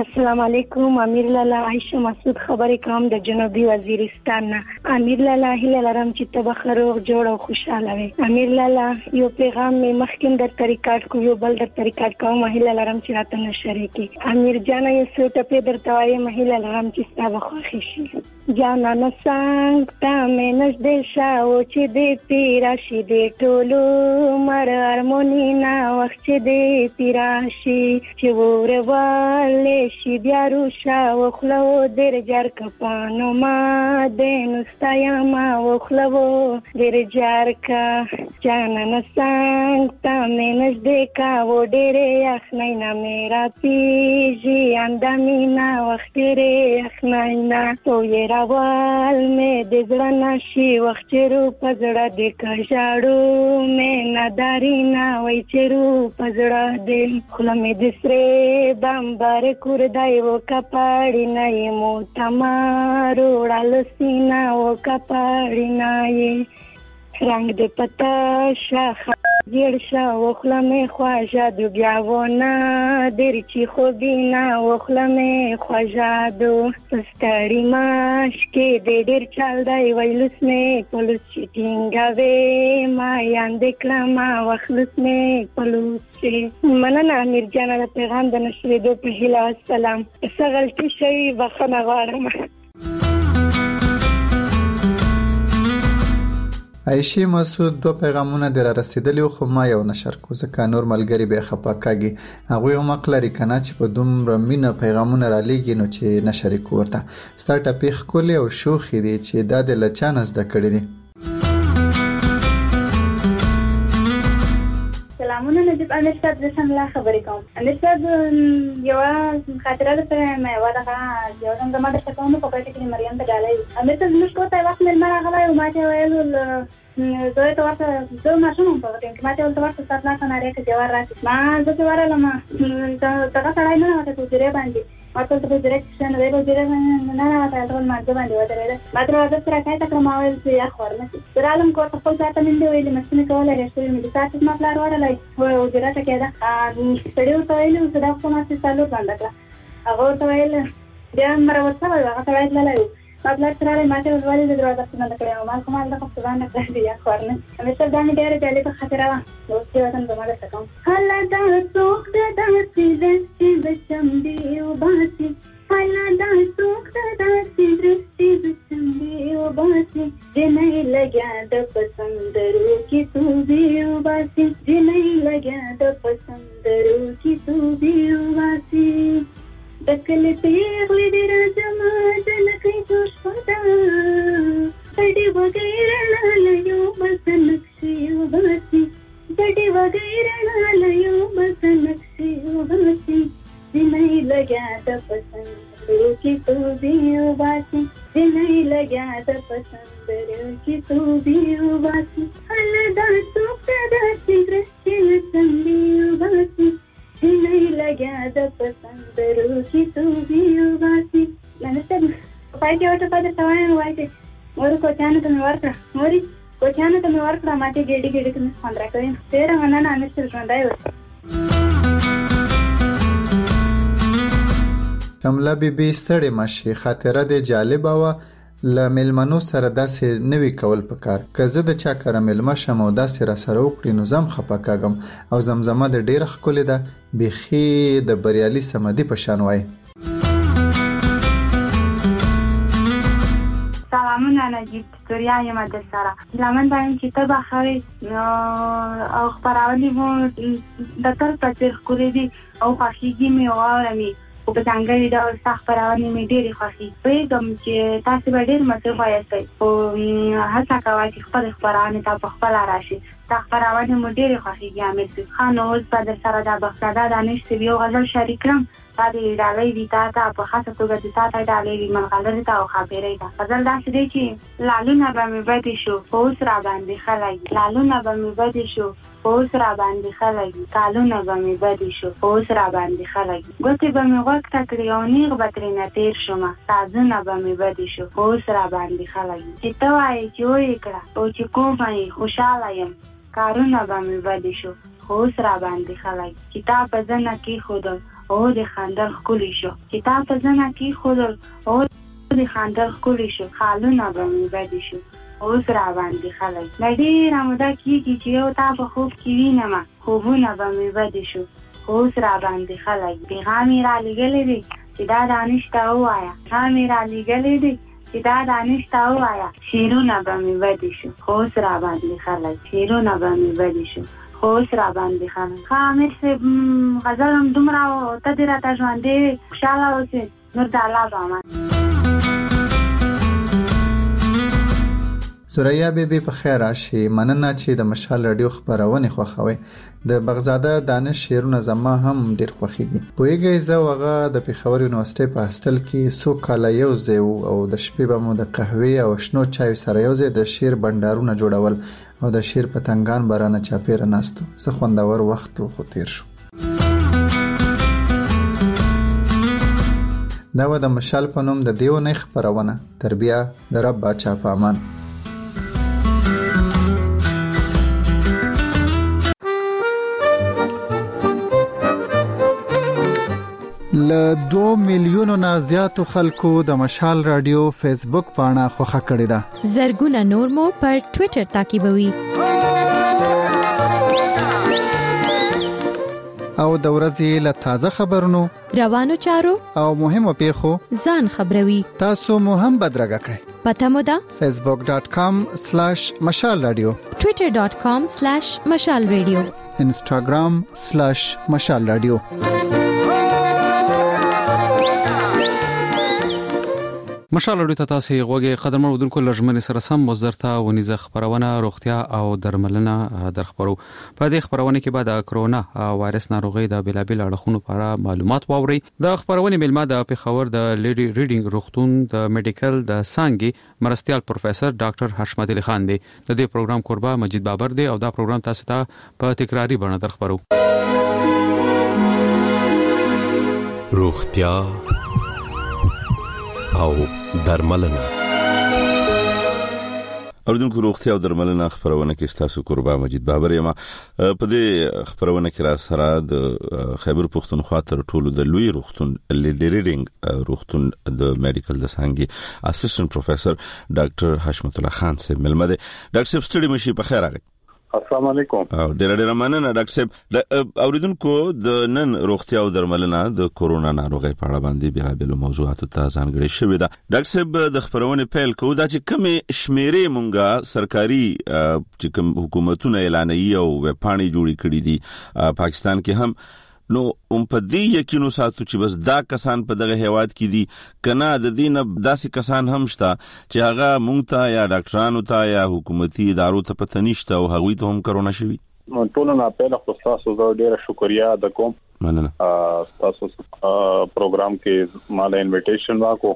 السلام علیکم. امیر لالا عائشه مسعود خبرې کوم د جنوبي وزیرستان نه. امیر لالا هیله لرم چې ته به ښه روغ جوړ او خوشحاله وې. امیر لالا یو پیغام مې مخکې درته ریکارډ کو، یو بل درته ریکارډ کوم. هیله لرم چې راته نشرې کړې. امیر جانه یو څو ټپې درته وایم. هیله لرم چې ستا به خوښې شي. جانانه څنګ ته مې نږدې شه او چې دې پې راشي دې ټولو مړ هارموني نه وخت چې دې پې راشي چې وروالی شي بیا روشه وخوله و ډېر جار کپانو ما د نستا ما وخوله و ډېر جار کا جانانه څنګ ته مې نږدې کا و ډېرې یخنۍ نه مې راپېژي اندامي نه وخت ډېرې یخنۍ نه تو یې راوال مې د زړه نه شي وخت چې رو په زړه دې که ژاړو مې نداري نه وایي چې رو په زړه دې خوله مې د سرې بمبر کوردای و کپاړی نه یې مو تمارو وړاله سینه و کپاړی نه یې رنگ د پتا شاخه جړ شا وخله مې خواجه دو بیا ونه ډېر چې خوبینا وخله مې خواجه دو ستړي ماش کې د ډېر چال دی ویلوس مې پلوس چې ټینګاوې ما یاندې کړه ما وخلوس مې پلوس چې مننه امیر جانه د پیغام د نشرېدو په هیله والسلام. څه غلطي شوي بخښنه غواړم. عایشه مسعود دوه پیغامونه در رسیدلی خو ما یو نشر کو ځکه نور ملګری به خپه کاږي. هغه هم مقلری کنه چې په دومره مینه پیغامونه را لېږي نو چې نشر کوورته ستا ټپې ښکلې او شوخې دي چې دا د لچانه زده کړې دي. سلامونه نجیب امیر صاحب، زه سم لا خبرې کوم. امیر صاحب یوه خاطره درته وایم، یوه دغه یو ځل زما درته کوم په کوټه کې مریم ته ډالۍ امیر صاحب زموږ کور ته یو وخت مېلمه راغلی و. ما ته ویل زه ته ورته زه ماشوم وم په ټایم کې ما ته ورته ورته ستا پلار ته نارې که جوار راکړي. ما زه چې ورغلم دغه سړی نه ننوته په حجرې باندې. ما ته ورته په حجرې کې کښېنه دی په حجرې باندې نه ننوته هلته لمانځه باندې ودرېده. ما ترې اودس راکایته کړه. ما ویل چې یخ ور نه شي. زه رالم کور ته خپل پلار ته مې ویلې مستې مې کولی رېښ شوي مې د سهار چې زما پلار ورغلی حجره ته کېده. سړي ورته ویلي و چې دا خو ما چې سالور بنده کړه. هغه ورته ویل بیا مروت شوی و هغه سړی تللی و. ما پلار چې راغلی ما ته ویل ولې دې دروازه پسې بنده کړې وه. ما کوم هلته خو پسې بنده کړه د یخ ور نه. امیر صاحب دا مې ډېره جالبه خاطره وه. اوس چې وطن زما درته کوم. هله دا څوک ده داسې ده چې د چمبې وباسي. هله دا څوک ده داسې ده چې د چمبې وباسي. جنۍ لګیا د پسندرو کې توبې وباسي. جنۍ لګیا د پسندرو کې توبې وباسي. د کلي پېغلې دې راځمه جنکۍ جوړ شوه ده. ډډې وږی رڼا له یو بل څه نقشې وباسي. ډډې وږی رڼا له یو بل څه نقشې وباسي. جنۍ لګیا د پسندرو کې توبې وباسي. جنۍ لګیا د پسندرو کې توبې وباسي. هله دا څوک ده داسې ورځ چې له څنډې وباسي. جنۍ لګیا د پسندرو کې توبې وباسي. امیر صاحب په پای کې یو ټپه درته وایم وایي چې مورې کوچیانو ته مې ورکړه مورې کوچیانو ته مې ورکړه ما ته ګېډې ګېډې ته مې خوند راکوي. ډېره مننه امیر صاحب، ژوندی اوسه. شمله بیبي ستړې مه شي، خاطره دې جالبه وه. له میلمنو سره داسې نوي کول پکار. که زه د چا کره میلمه شم او داسې را سره وکړي نو زه هم خفه کاږم. او زمزمه د ډېره ښکلې ده، بیخي د بریالي صمدي په شان وایي. سلامونه نجیب، ستوریا یم در سره. هیلهمند وایم چې ته به ښه وې او خپرونې مو د تل په څېر ښکلې دي او خوښېږي مې واورم یې. خو په ځانګړي ډول ستا خپرونې مې ډېرې خوښېږي. پوهېږم چې تاسې به ډېر مصروفه یاستئ خو هڅه کوه چې خپلې خپرونې ته په خپله راشي. ستا خپرونې مو ډېرې خوښېږي امیر صاحب. ښه نو اوس به در سره دا بختزاده دانش صاحب یو غزل شریک کړم. دا د ډالۍ وي تا ته په خاصه توګه د تا ته ډالۍ وي ملغلرې ته او ښاپېرۍ ته. غزل داسې دی چې لالونه به مې بدې شو خو اوس را باندې ښه لګي. لالونه به مې بدې شو خو اوس را باندې ښه لګي. کالونه به مې بدې شو خو اوس را باندې ښه لګي. ګوتې به مې غوږ ته کړې او نیغ به ترېنه تېر شومه. سازونه به مې بدې شو خو اوس را باندې ښه لګي. چې ته وایې چې ویې کړه او چې کومه یې خوشحاله یم. کارونه به مې بدې شو خو اوس را باندې ښه لګي. کتاب به زه نه کېښودم او د خندل خولي شو چې تا په ځنه کې خودل او د خندل خولي شو خالونه به مې بدي شو اوس را باندې خلک لډې رامدا کیږي چې یو تا په خوب کې وینم خوبونه به مې بدي شو اوس را باندې خلک پیغام را لګلې دي چې دا دانشته وایا هم را لګلې دي چې دا دانشته وایا شیرونه به مې بدي شو اوس را باندې خلک شیرونه به مې بدي شو اوس را باندې خلک خامر سه غزل هم دومره ته دې راته ژوندې خوشاله اوسې نور د الله په امان. سوریا بیبي په خیر راشي. مننه چې د مشال رادیو خبرونه خوښوي. د بغزاده دانش شیرونه زما هم ډیر خوښیږي. پویږي زه وغه د پیښور یونیورسيټي په هاستل کې سو کال یو ځای او د شپې به مو د قهوې او شنو چای سره یو ځای د شیر بندرونه جوړول او د شیر پتنګان بارانه چاپیره ناستو. څه خوندور وخت خو تیر شو. دا و د مشال په نوم د دیو نه خبرونه. تربیه د رب بچا په امان. ل دوه میلیونو نه زیاتو خلکو د مشال رادیو فیسبوک پاڼه خوښه کړې ده. زرګونه نور مو پر ټوئیټر تعقیبوي. او د ورځې له تازه خبرونو روانو چارو او مهمو پیښو ځان خبروي. تاسو مو هم بدرګه کړئ. پته مو ده facebook dot com slash mashal radio twitter dot com slash mashal radio instagram slash mashal radio. مشال اړو ته تاسو غوږی قدم ورودونکو لژمن سره سم مزرته ونیزه خبرونه روغتیا او درملنه در خبرو. په دې خبرونه کې بعد د کرونا وایرس ناروغي د بلابل اړخونو لپاره معلومات واوري. د خبرونه ملما د پیښور د لیډي ریډینګ روغتون د میډیکل د سانګي مرستيال پروفیسور ډاکټر حشمت علي خان دی. د دې پروګرام قربا مجید بابر دی او دا پروګرام تاسو ته په تکراری بڼه در خبرو. روغتیا او درملنه. اوردونکو روغتیا او درملنه خبرونه کې تاسو قربا مجید بابر یم. په دې خبرونه کې را سره د خیبر پښتونخوا تر ټولو د لوی روغتون لیډي ریډینګ روغتون د میډیکل د سانګي اسسټنټ پروفیسور ډاکټر حشمت الله خان سے ملمه ده. ډاکټر صاحب ستړي مشي په خیر راغلی. السلام علیکم. او ډیر ډیر مننه ډاکټر صاحب. اوریدونکو د نن روغتیا او درملنه د کورونا ناروغي په اړه باندې بیلابل موضوعات ته ځانګړي شوې ده. ډاکټر صاحب د خبرونه پیل کوو دا چې کومه شمیرې مونږه سرکاري چې کوم حکومتونه اعلانوي او وپاڼې جوړې کړې دي پاکستان کې هم نو هم په دې یقینو ساتو چې بس دا کسان په دغه هیواد کې دي کنه د دې نه داسې کسان هم شته چې هغه مونږ ته یا ډاکټرانو ته یا حکومتي ادارو ته پته نشته او هغوی ته هم کرونا شوي. ټول نه پیل خو تاسو زه ډیره شکریا ادا کوم. مننه. تاسو پروګرام کې مال انویټیشن واکو.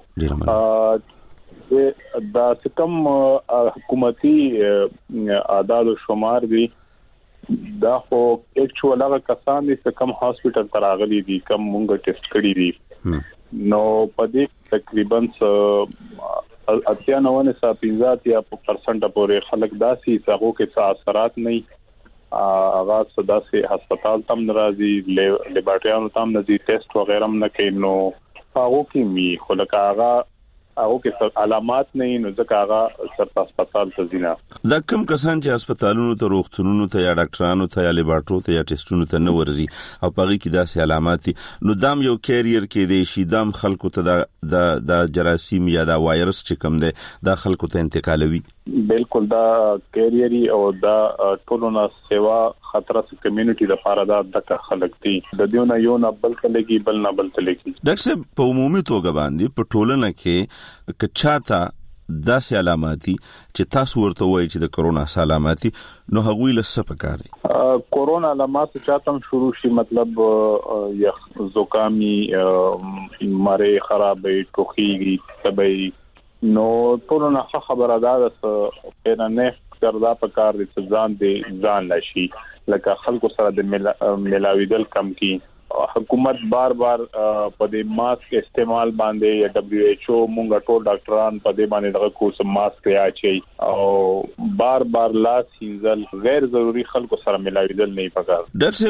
دا کوم حکومتي اعداد او شمار دي دا خو اکچوال هغه کسان چې کوم هاسپټل ته راغلي دي کوم مونږ ټیسټ کړی دي نو په دې تقریبا اتیا نو نه سپینځات یا پرسنټ پورې خلک داسي څنګه کې څه اثرات نه هغه صدا سي هسپتال تم ناراضي لیبارټریانو تم نزي ټیسټ وغیرہ نه کوي نو هغه کې می خلک هغه هغه کې علامات نه نو ځکه هغه سر هسپتال ته ځینه. دا کوم کسان چې هسپتالونو ته روغتونونو ته یا ډاکټرانو ته یا لیبارټرو ته یا ټیسټونو ته نه ورځي او پغې کې داسې علامات دي نو دام یو کیریئر کې دی شي دام خلکو ته د د جراثیم یا د وایرس چې کوم دی دا خلکو ته انتقالوي. بالکل دا کیریئري او دا ټولونه سیوا خطر سره کمیونټي د لپاره د خلک دي د دیونه یو نه بل تلګي بل نه بل تلګي. ډاکټر صاحب په عمومي توګه باندې په ټولنه کې کچاته داسې علاماتي چې تاسو ورته وایي چې د کرونا علاماتي نو هغوی له څه پکار دي؟ کرونا علامات چاتم شروع شي مطلب یخ زکامي مړې خرابې ټوخي تبي نو ټولنه خبره ده چې نه کردا پکار دي چې ځان دې ځان لشي لکه خلکو سره د ملاویدل کم کی حکومت بار بار په دې ماسک استعمال باندې یا دبليو ایچ او مونږ ټول ډاکټران په دې باندې دغه کوم ماسک یا چي او بار بار لاس هینځل غیر ضروري خلکو سره ملاویدل نه پکار. ډاکټر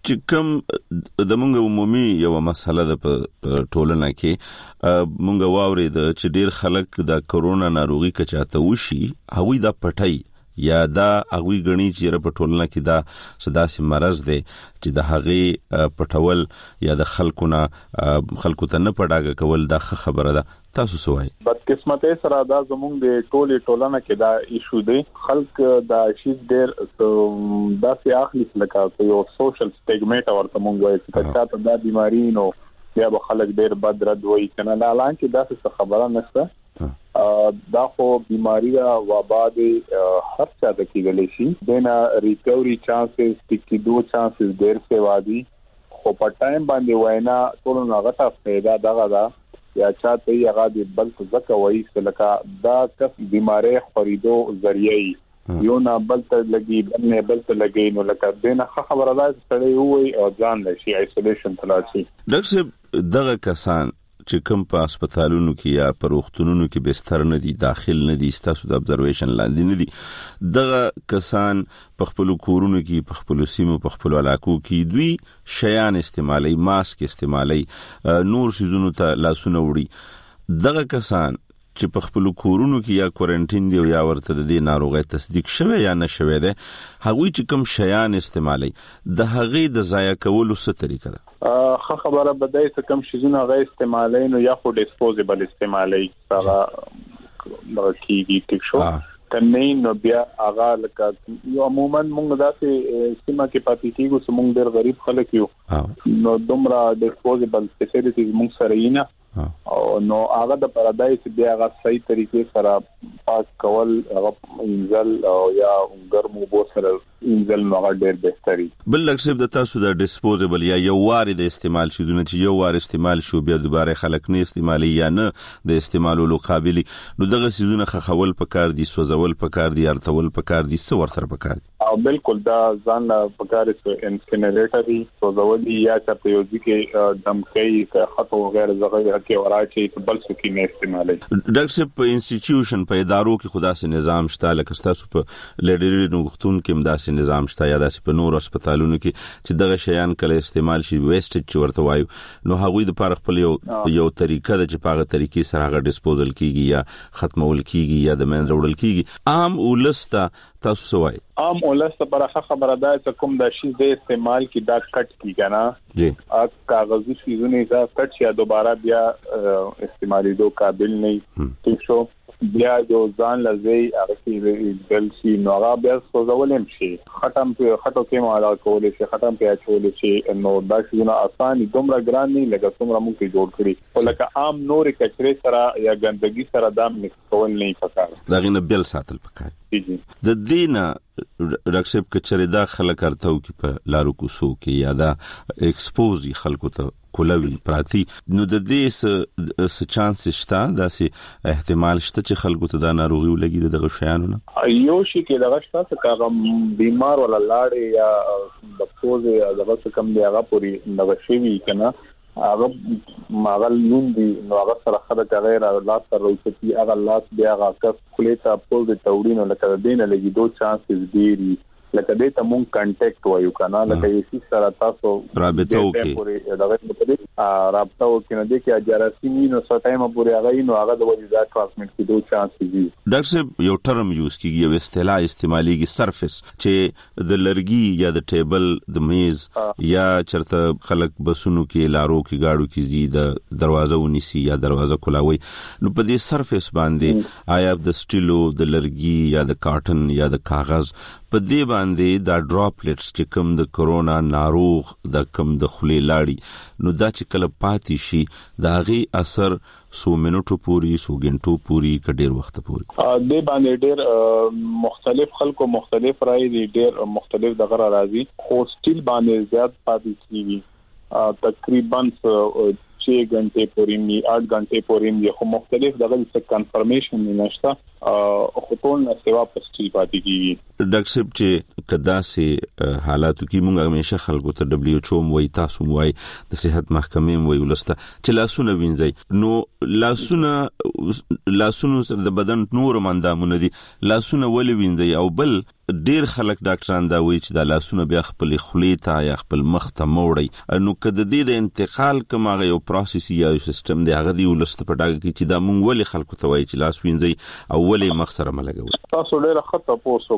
چې کوم د مونږ عمومي یو مسله ده په ټولنه کې مونږ واورید چې ډیر خلک د کرونا ناروغي کچاته وشي هغوی دا پټای یا دا هغوی غني چې په ټولنه کې دا سداسي مرز دی چې د هغه پټول یا د خلکونه خلکو ته نه پډاګه کول دا خبره ده تاسو سوای بد قسمت سره دا زموږ د ټولي ټولنه کې دا ایشو دی خلک دا شي ډېر دا سي اخلي لکه یو سوشل سټیګمیټ ورته مونږ وایي چې تاسو دا بیماری نو بیا به خلک ډېر بد رد وایي کنه دا لان کې دا څه خبره نشته دا خو بیماری دا وبا دی هر چا د کېدلی شي دنه ریکوري چانسز ټیکي دو چانسز ډېر څه وادي خو په ټایم باندې وینا ټول نه غټه پیدا دغه دا یا چاته یې هغه د بل ځکه وایي چې لکه دا کس بیماری خریدو ذریعہ یو نه بل ته لګي بل نه بل ته لګي نو لکه دنه خبره ده چې وي او ځان لشي آیسولیشن تلاشي ډاکټر صاحب دغه کسان چې کوم په هسپتالونو کې یا په روغتونونو کې بستر نه دي داخل نه دي ستاسو د ابزرویشن لاندې نه دي دغه کسان په خپل کورونو کې په خپل سیمو په خپل علاقو کې دوی شیان استعمالي ماسک استعمالي نور سيزونو ته لاسونه وړي دغه کسان چې په خپل کورونو کې یا کوارنټین دی یا ورته د دې ناروغي تصدیق شوه یا نشوه ده هغوی چې کوم شیان استعمالي د هغه د ضایع کولو څه طریقه ده خه خبره بدای څه کم شیزونه غي استعمالي نو یا خو ډیسپوزیبل استعمالي هغه کیږي ټیک شو کنه نو بیا هغه لکه یو عموما موږ داسې سیمه کې پاتې کیږو چې موږ ډېر غریب خلک یو نو دومره ډیسپوزیبل فیسیلیټیز موږ سره یې نه او نو هغه د پرادایس بیا هغه صحیح طریقې سره پاک کول هغه انزل او یا ګرمو بو سره انزل نو هغه ډېر بهتري بل لکه د تاسو د ډیسپوزیبل یا یو واري د استعمال شیدونه چې یو وار استعمال شو بیا دوباره خلک نه استعمالي یا نه د استعمالولو قابلیت نو دغه سيزونه خخول پکار دي سوزول پکار دي ارتول پکار دي څو ورسره پکار دي او بالکل دا ځان پکار چې انسینریټری سوزول یا چې په یو ځکه دمکې که خطو غیر زغې کې وراچي بل څه کې نه استعمالي ډاکټر صاحب په انسټیټیوشن په ادارو کې خدا سي نظام شته لکه تاسو په لیډري نوښتون کې مداسي نظام شته یا داسې په نور هسپتالونو کې چې دغه شیان کله استعمال شي ویسټ چې ورته وایو نو هغوی د پاره خپل یو یو طریقه د چې پاغه طریقې سره هغه ډیسپوزل کیږي یا ختمول کیږي یا د مین وړل کیږي عام ولستا تاسو وایي عام ولستا برخه خبره ده چې کوم د شی د استعمال کی دا کټ کیږي نه جی ا کاغذي شیزونه دا کټ یا دوباره بیا استعمالي دو قابل نه ټیک شو بیا جو ځان لزی هغه کې بل شي نو هغه بیا سوزولم شي ختم په خټو کې مالا کولې شي ختم په اچولې شي نو دا شیونه اسانه دومره ګران نه لګا څومره مونږ کې جوړ کړی او لکه عام نور کچري سره یا ګندګي سره دا مکس کول نه پکار دا غینه بل ساتل پکار د دینه ډاکټر صاحب کچري دا خلک ارتو کې په لارو کوسو کې یا دا ایکسپوزي خلکو ته کولوي پراتی نو د دې س چانس شته دا سي احتمال شته چې خلکو ته دا ناروغي ولګي دغه شیانو نه یو شي کې دغه شته چې هغه بیمار ولا لاړې یا د پوزې یا دغه کم دی هغه پوری نو شي کنه هغه ماغل نون دي نو هغه سره خدای غیر الله سره روسي هغه الله بیا هغه کس کلیتا پوزې توړینو لکه دینه لګي دوه چانسز دي لکه دې ته مونږ کانټیکټ وایو کنه لکه یې سره تاسو رابطه وکړي دغه په رابطه وکړي نه دي چې جراثیم نو سټایمه پورې هغه نو هغه د وجې دا ټرانسمیټ کیدو چانس دي ډاکټر صاحب یو ټرم یوز کیږي یو اصطلاح استعماليږي سرفیس چې د لرګي یا د ټیبل د میز یا چرته خلک بسونو کې لارو کې گاډو کې زی د دروازه ونیسي یا دروازه کولاوي نو په دې سرفیس باندې آیا د سټیلو د لرګي یا د کاټن یا د کاغذ په دې باندې دا ډراپلیټس چې کوم د کرونا ناروغ د کوم د خولې لاړی نو دا چې کله پاتې شي دا غي اثر سو منټو پوری سو غنټو پوری کډیر وخت پوری ا دې باندې ډېر مختلف خلکو مختلف رائے دي ډېر مختلف دغه راځي خو سټیل باندې زیات پاتې کیږي تقریبا छह घंटे پورې می आठ घंटे پورې می خو مختلف دغه څه کنفرمیشن نشته خطون نه سیوا پسټی پاتې کیږي. ډاکټر صاحب چې کدا سي حالاتو کې موږ همیشه خلکو ته دبليو ایچ او وای تاسو وای د صحت محکمې وای ولسته چې لاسونه وینځي نو لاسونه لاسونه د بدن نور مندامونه دي لاسونه ولې وینځي او بل ډیر خلک ډاکټران دا وایي چې د لاسونه بیا خپل خولې ته یا خپل مخ ته موړي نو کده د دې انتقال کوم هغه یو پروسس یا سیستم دی هغه دی ولسته په ډاګه کې چې دا مونږ ولې خلکو ته وایي چې لاس وینځي او ولې مخ سره ملګوي. تاسو ډیر خطه پوسو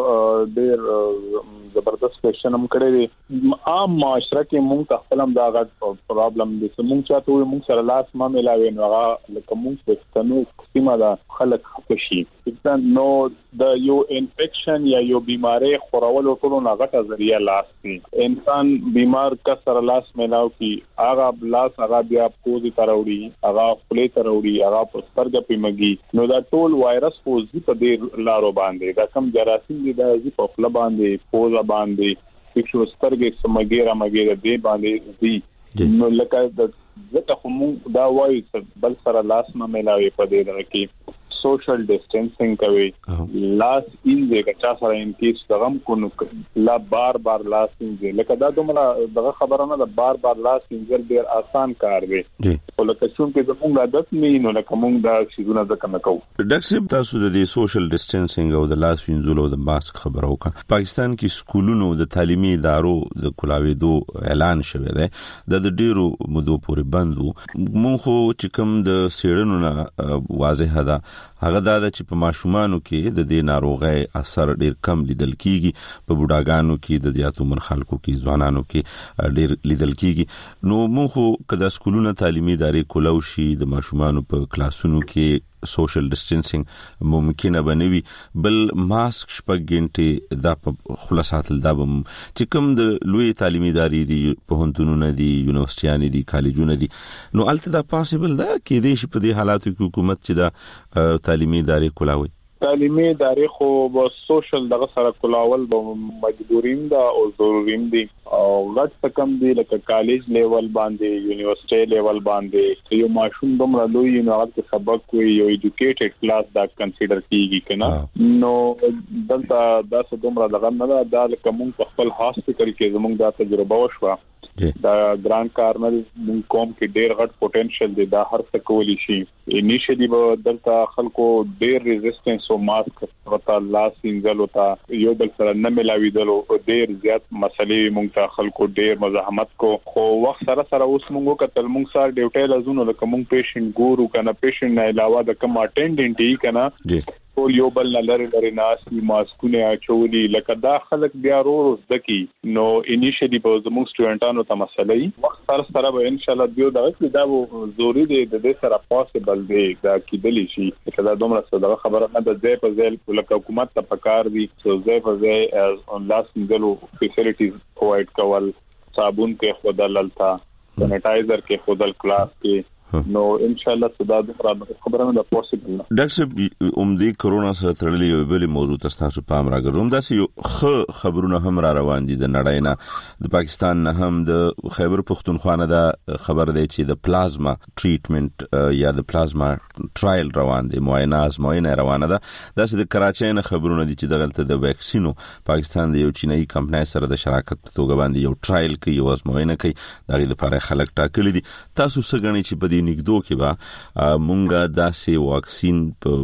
کو ډیر زبردست کوېشن هم کړی دی. عام معاشره کې مونږ ته خپل هم دا غټ پرابلم دي چې مونږ چاته وي مونږ سره لاس ما ملاوي نو هغه لکه مونږ په ستنو قسمه دا خلک خوشي نو د یو انفیکشن یا یو بیماری خورولو ټولو نه غټه ذریعہ لاس دی. انسان بیمار کا سره لاس ملاو کی هغه لاس هغه بیا پوزي تروړي هغه خپل تروړي هغه په سترګې پیمږي نو دا ټول وایرس پوزي په دې لارو باندې دا کم جراثیم دي دا زی په خپل باندې پوزا باندې فکشو سترګې سمګیره مګیره دی باندې دي نو لکه د ځکه خو دا وایي بل سره لاس نه ملاوي په دې دغه کې social distancing کوي لاس انځه کچا سره انکیس دغم کو نو لا بار بار لاس انځه لکه دا دومره دغه خبره نه ده بار بار لاس انځل ډیر آسان کار دی او لکه څنګه چې زموږ عادت نه نو لکه موږ دا شیزونه ځکه نه کوو. ډاکټر صاحب تاسو د دې social distancing او د لاس انځلو او د ماسک خبرو وکړه. پاکستان کې سکولونو د تعلیمي ادارو د کلاوېدو اعلان شوی دی د ډیرو مودو پورې بند وو مونږ خو چې کوم د سیړنو نه واضح ده هغه دا چې په ماشومانو کې د دې ناروغي اثر ډیر کم لیدل کیږي په بوډاګانو کې د زیاتو من خلکو کې ځوانانو کې ډیر لیدل کیږي نو موږ کدا سکولونو تعلیمي ادارې کولو شي د ماشومانو په کلاسونو کې سوشل ډیسټنسینګ ممکنه بنوي بل ماسک شپږ غنټه د خلاصاتل د بم چې کوم د لوی تعلیمي ادارې دي په هنتونو دي یونیورسيټیانې دي کالجونه دي نو الته دا پاسبل ده کې دې په دې حالاتو کې حکومت چې دا تعلیمي ادارې کولاوي تعلیمي ادارې خو به سوشل دغه سره کولاول به مجبورین دا او ضرورین دي او غټ کم دي لکه کالج لیول باندې یونیورسيټي لیول باندې یو ماشوم دومره لوی نو هغه سبق کوي یو ایجوکیټډ کلاس دا کنسیډر کیږي کنه نو دلته دا څه دومره دغه نه دا د کوم خپل هاسپټل کې زموږ دا تجربه وشوه دا ګران کارنل مون کوم کې ډېر غټ پوتنشل دی دا هر څه کولی شي انیشلی به دلته خلکو ډېر ریزिस्टنس او ماسک وتا لاس انځل وتا یو بل سره نه ملاوي دلو ډېر زیات مسلې مونږ ته خلکو ډېر مزاحمت کو خو وخت سره سره اوس مونږ کتل مونږ سره ډیوټي لزونه لکه مونږ پیشنټ ګورو کنه پیشنټ نه علاوه د کوم اټینډنټ یې کنه جی ټول یو بل نه لری لری ناس ماسکونه اچولي لکه دا خلک بیا ورو زدکی نو انیشلی به زموږ سټوډنټانو ته مسلې وخت سره سره به ان شاء الله دیو دا چې دا ضروري دی د دې سره پاسبل دی دا کېدلی شي چې دا دومره څه خبره نه ده ځای په ځای لکه حکومت ته پکار دي چې ځای په ځای اون لاس انځلو فیسیلیټیز پرووایډ کول صابون کې خودل لتا سینیټایزر کې خودل کلاس کې نو ان شاء الله صدا د خبره نه پوسیبل نه. ډاکټر صاحب اومدي کرونا سره تړلې یو بل موضوع تاسو پام راګروم دا یو خ خبرونه هم را روان دي د نړۍ نه د پاکستان نه هم د خیبر پختونخوا نه دا خبر دی چې د پلازما ټریټمنټ یا د پلازما ټرایل روان دي معاینه ازموینه روانه ده دا د کراچۍ نه خبرونه دي چې دغلت د ویکسینو پاکستان د یو چینایي کمپنۍ سره د شراکت توګه باندې یو ټرایل کوي او ازموینه کوي دا د لپاره خلک ټاکلي دي تاسو څه غنئ چې په نګدو کې با مونږه داسې واکسین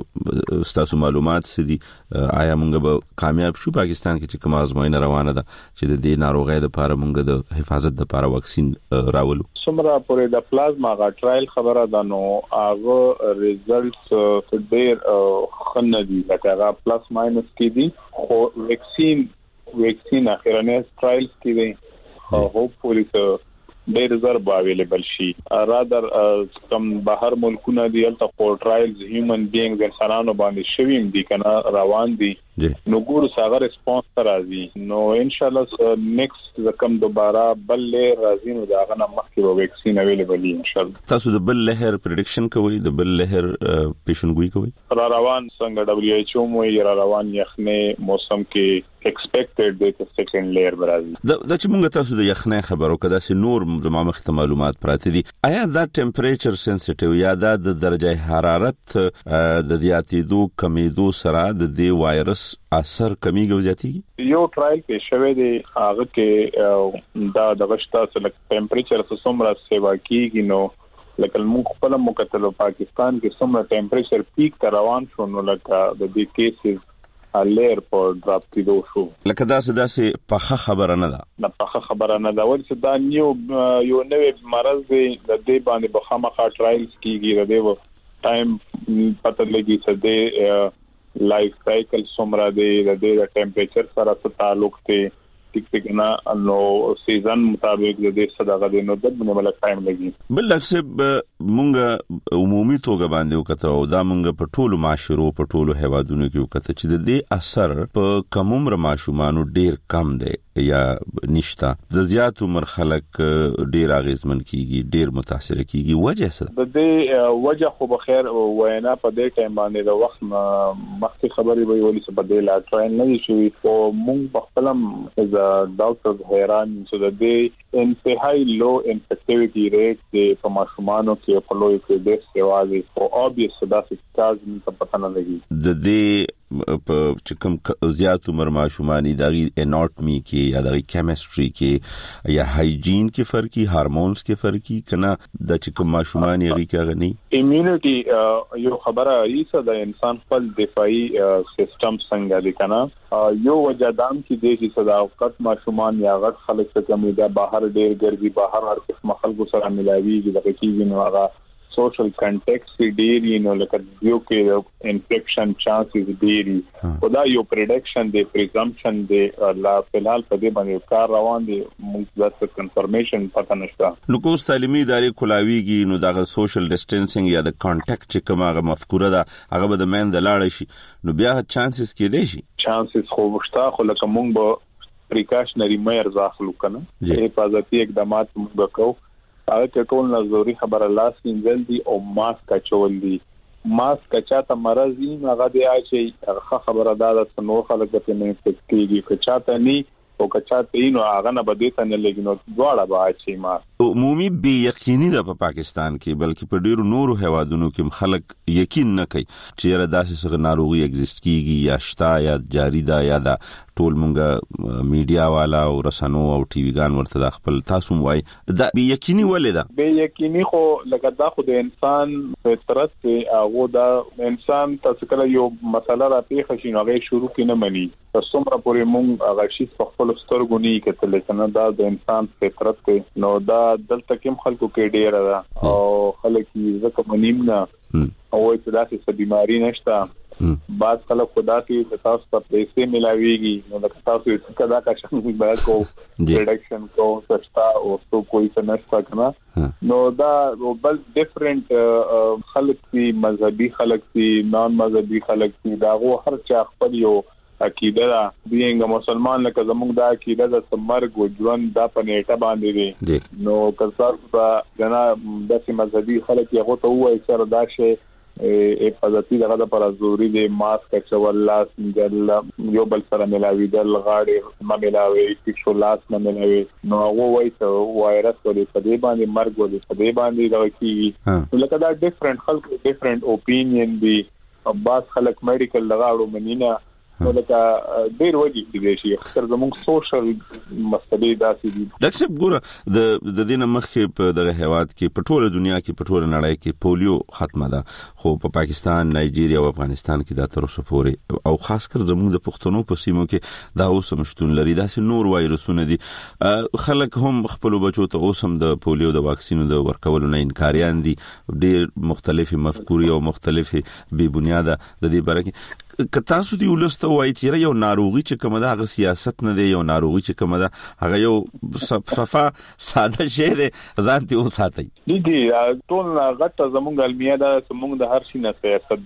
په ستاسو معلومات سدي آیا مونږه به کامیاب شو پاکستان کې چې کوم ازموینه روانه ده چې د دې ناروغۍ لپاره مونږه د حفاظت لپاره واکسین راولو سمرا پورې د پلازما غا ټرایل خبره ده نو هغه ریزلټس ډېر خنه دي لکه هغه پلس ماینس کې دي خو ویکسین ویکسین اخرنه ټرایلز کې دي هوپفولي ډېر ضرب اویلیبل شي رادر کم بهر ملکونه دی الته فور ټرایلز هیومن بینګز انسانانو باندې شویم دي کنه روان دي نو ګورو څنګه ریسپانس راځي نو ان شاء الله نیکست رقم دوباره بل لهر راځي نو دا غنه مخکې به ویکسین اویلیبل ان شاء الله. تاسو د بل لهر پریډکشن کوئ د بل لهر پیشنګوئی کوئ؟ را روان څنګه دبليو ایچ او مو را روان یخنه موسم کې expected the second layer برازي د د چې موږ تاسو د یخنۍ خبرو کده چې نور د مامخ معلومات پراته دي آیا دا ټمپریچر سنسټیو یا د درجه حرارت د زیاتېدو کمیدو سره د دې وایرس اثر کمیږي زیاتېږي؟ یو ټرایل کې شوه دی هغه کې دا د غشتا سره ټمپریچر څومره سیوا کیږي نو لکه موږ خپل مکتلو پاکستان کې څومره ټمپریچر پیک ته روان شو نو لکه د دې کیسز لیر په ډراپ کېدو شو لکه دا څه داسې پخه خبره نه ده نه پخه خبره نه ده ورته دا نیو یو نوې مرض دی د دې باندې بخامخه ټرایلز کیږي د دې ټایم پته لګي چې د لایف سایکل څومره دی د دې ټمپریچر سره څه تعلق دی ټیک ټیک نه نو سیزن مطابق د دې صدقه د نو د باندې مل ټایم لګي بل لکه مونږ عمومي توګه باندې وکړو او دا مونږ په ټولو معاشرو په ټولو هوادونو کې وکړو چې د دې اثر په کم عمر ماشومان ډیر کم دی یا نشتا د زیات عمر خلک ډیر اغیزمن کیږي ډیر متاثر کیږي وجه څه د دې وجه خو بخیر وینا په دې ټایم باندې د وخت مخکې خبرې وی ولې څه بدل لا ټراین نه شي او مونږ په خپلم از ډاکټر حیران چې د دې انتهایی لو انفیکټیویټي ریټ د په ماشومانو کې په لوی کې ډیر سیوازي او اوبویس دا څه کاز نه پته نه لګي د دې په چکم زیات عمر ماشومانی دغه اناټمی کې یا دغه کیمستري کې یا هایجین کې فرقي هارمونز کې فرقي کنه د چکم ماشومانی غي کې غني ایمیونټي یو خبره ایسه د انسان خپل دفاعي سیستم څنګه دی کنه یو وجدان کې د چې صداقت ماشومان یا غټ خلک څخه کمی دا بهر ډیر ګرځي بهر هر قسم خلکو سره ملاوي د کې نو هغه social context ډیر نو لکه یو کې انفیکشن چانسز ډیر او دا یو پریډکشن دی پریزمپشن دی لا فلحال په دې باندې کار روان دی موږ د کنفرمیشن پته نشته نو کوم تعلیمي ادارې کولاویږي نو دا سوشل ډیسټنسینګ یا د کانټیکټ چې کومه مفکوره ده هغه به د مین د لاړ شي نو بیا چانسز کې دی شي چانسز خو وشته خو لکه موږ به پریکاشنری میئرز اخلو کنه حفاظتي اقدامات موږ وکړو هغه کې ټول نه ضروري خبره لاس وینځل دي او ماسک اچول دي ماسک چاته مرض نه هغه دی چې هغه خبره ده چې نو خلک په نه فکرېږي چې چاته نه او که چاته نو هغه نه بده ته نه لګي نو دواړه به شي ما عمومي به یقیني ده په پاکستان کې بلکې په ډیرو نورو هوادونو کې خلک یقین نه کوي چې را داسې څنګه ناروغي ایگزیست کیږي یا شتا یا جاری ده یا دا ټول مونږه میډیا والا او رسنو او ټي وی ګان ورته خپل تاسو وای دا به یقیني ولې ده به یقیني خو لکه دا خو د انسان فطرت ته هغه دا انسان تاسو کله یو مسله را پیښ شي نو هغه شروع کینه مني تاسو مر پورې مونږ هغه شي په خپل سترګو نه کتل کنه دا د انسان فطرت ته نو دا دلته کوم خلکو کې ډیر ده او خلک یې زکه منیم نه او چې دا څه بیماری نشته بعض خلک خدا کې تاسو ته پیسې ملاويږي نو دا تاسو یې څنګه دا کا شنو باید کو پروډکشن کو سستا او تو کوئی څه نشته کنه نو دا بل ډیفرنٹ خلک دي مذهبي خلک دي نان مذهبي خلک دي دا غو هر چا خپل یو عقیده دا بینګ مسلمان لکه زموږ دا عقیده د سمرګ او ژوند دا په نیټه باندې دي نو کثر په جنا د مذهبي خلک یې غوته وای سره دا شی حفاظتي دغه لپاره ضروری دی ماسک اچول لاس منځل یو بل سره ملاوي د لغاړي ما ملاوي چې لاس نه ملاوي نو هغه وایي چې وایرس ولې په دې باندې مرګ ولې په دې باندې دا کیږي لکه دا ډیفرنٹ خلک ډیفرنٹ اوپینین دي باز خلک میډیکل لغاړو منینه نو لکه ډیر وږي دي شي اکثر زموږ سوشل مسلې داسې دي ډاکټر صاحب ګوره د د دینه مخکې په دغه هواد کې په ټوله دنیا کې په ټوله نړۍ کې پولیو ختمه ده خو په پاکستان نایجیریا او افغانستان کې دا تر اوسه پورې او خاص کر زموږ د پښتنو په سیمو کې دا اوس مشتون لري دا سه نور وایرسونه دي خلک هم خپل بچو ته اوس هم د پولیو د واکسینو د ورکولو نه انکاریان دي ډیر مختلفي مفکورې او مختلفي بې بنیاده د دې باره کې کتاسو دی ولسته وای چې یو ناروغي چې کومه ده هغه سیاست نه دی، یو ناروغي چې کومه ده هغه یو صفه ساده شی دی، ځان ته وساتئ. دي دي ټول غټه زمونږ علمیه ده، زمونږ د هر شي نه سیاست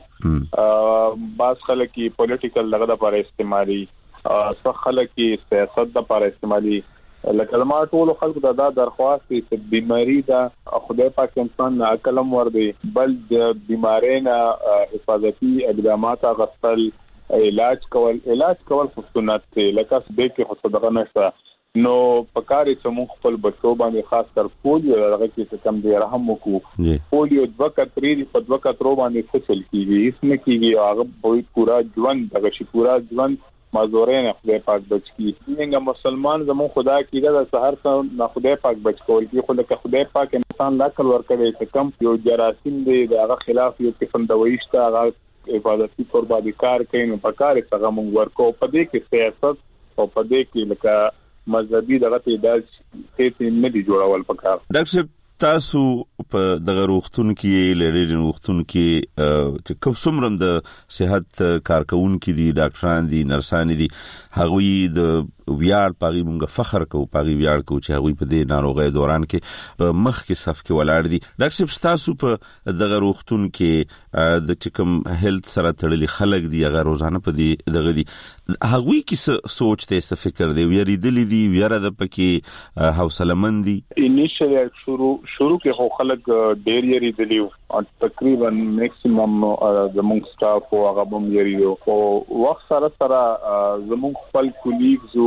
جوړو. باز خلک کی پولیټیکل لغه لپاره استعمالي، څه خلک کی سیاست لپاره استعمالي. لکه ما ټول خلکو ته دا درخواست چې بیماری دا خدای پاک انسان نه کلم ور دی، بل د بیماری نه حفاظتي اقدامات غوښتل، علاج کول علاج کول خو سنت دی، لکه دې کې خو صدقه نشته. نو پکاري چې موږ خپل بچو باندې خاص کر پولیو هغه کې کم دی رحم وکړو. پولیو د وخت ری په وخت رو باندې فصل کیږي، اسمه کیږي هغه په پورا ژوند دغه شي پورا ژوند مازورین خدای پاک بچ کی. څنګه مسلمان زمو خدا کیږي د سحر څخه نه خدای پاک بچ کول کی، خو لکه خدای پاک انسان لا کل ور کوي چې کم یو جراثیم دی دغه خلاف یو قسم دویشته هغه حفاظتي تور باندې کار کوي. نو په کار څنګه موږ ورکو په دې کې سیاست او په دې کې لکه مذهبي دغه ته د څه نه دی جوړول پکار. ډاکټر تاسو په دغه روغتون کې لری روغتون کې چې کوم څومره د صحت کارکونکو دي، ډاکټران دي، نرسان دي، هغوی د ویاړ پاغي مونږه فخر کوو، پاغي ویاړ کوو چې هغوی په دې ناروغي دوران کې په مخ کې صف کې ولاړ دي. ډاکټر تاسو په دغه روغتون کې د چکم هیلث سره تړلي خلک دي، هغه روزانه په دې دغه دي، هغوی کې سوچ ته څه فکر دی، ویریدلې دي، ویره د پکې حوصله مند دي؟ انیشلی شروع شروع کې خو خلک ډېر یریدلی او تقریبا میکسیمم زموږ سټاف او هغه هم یریدو. او وخت سره سره زموږ خپل کولیګز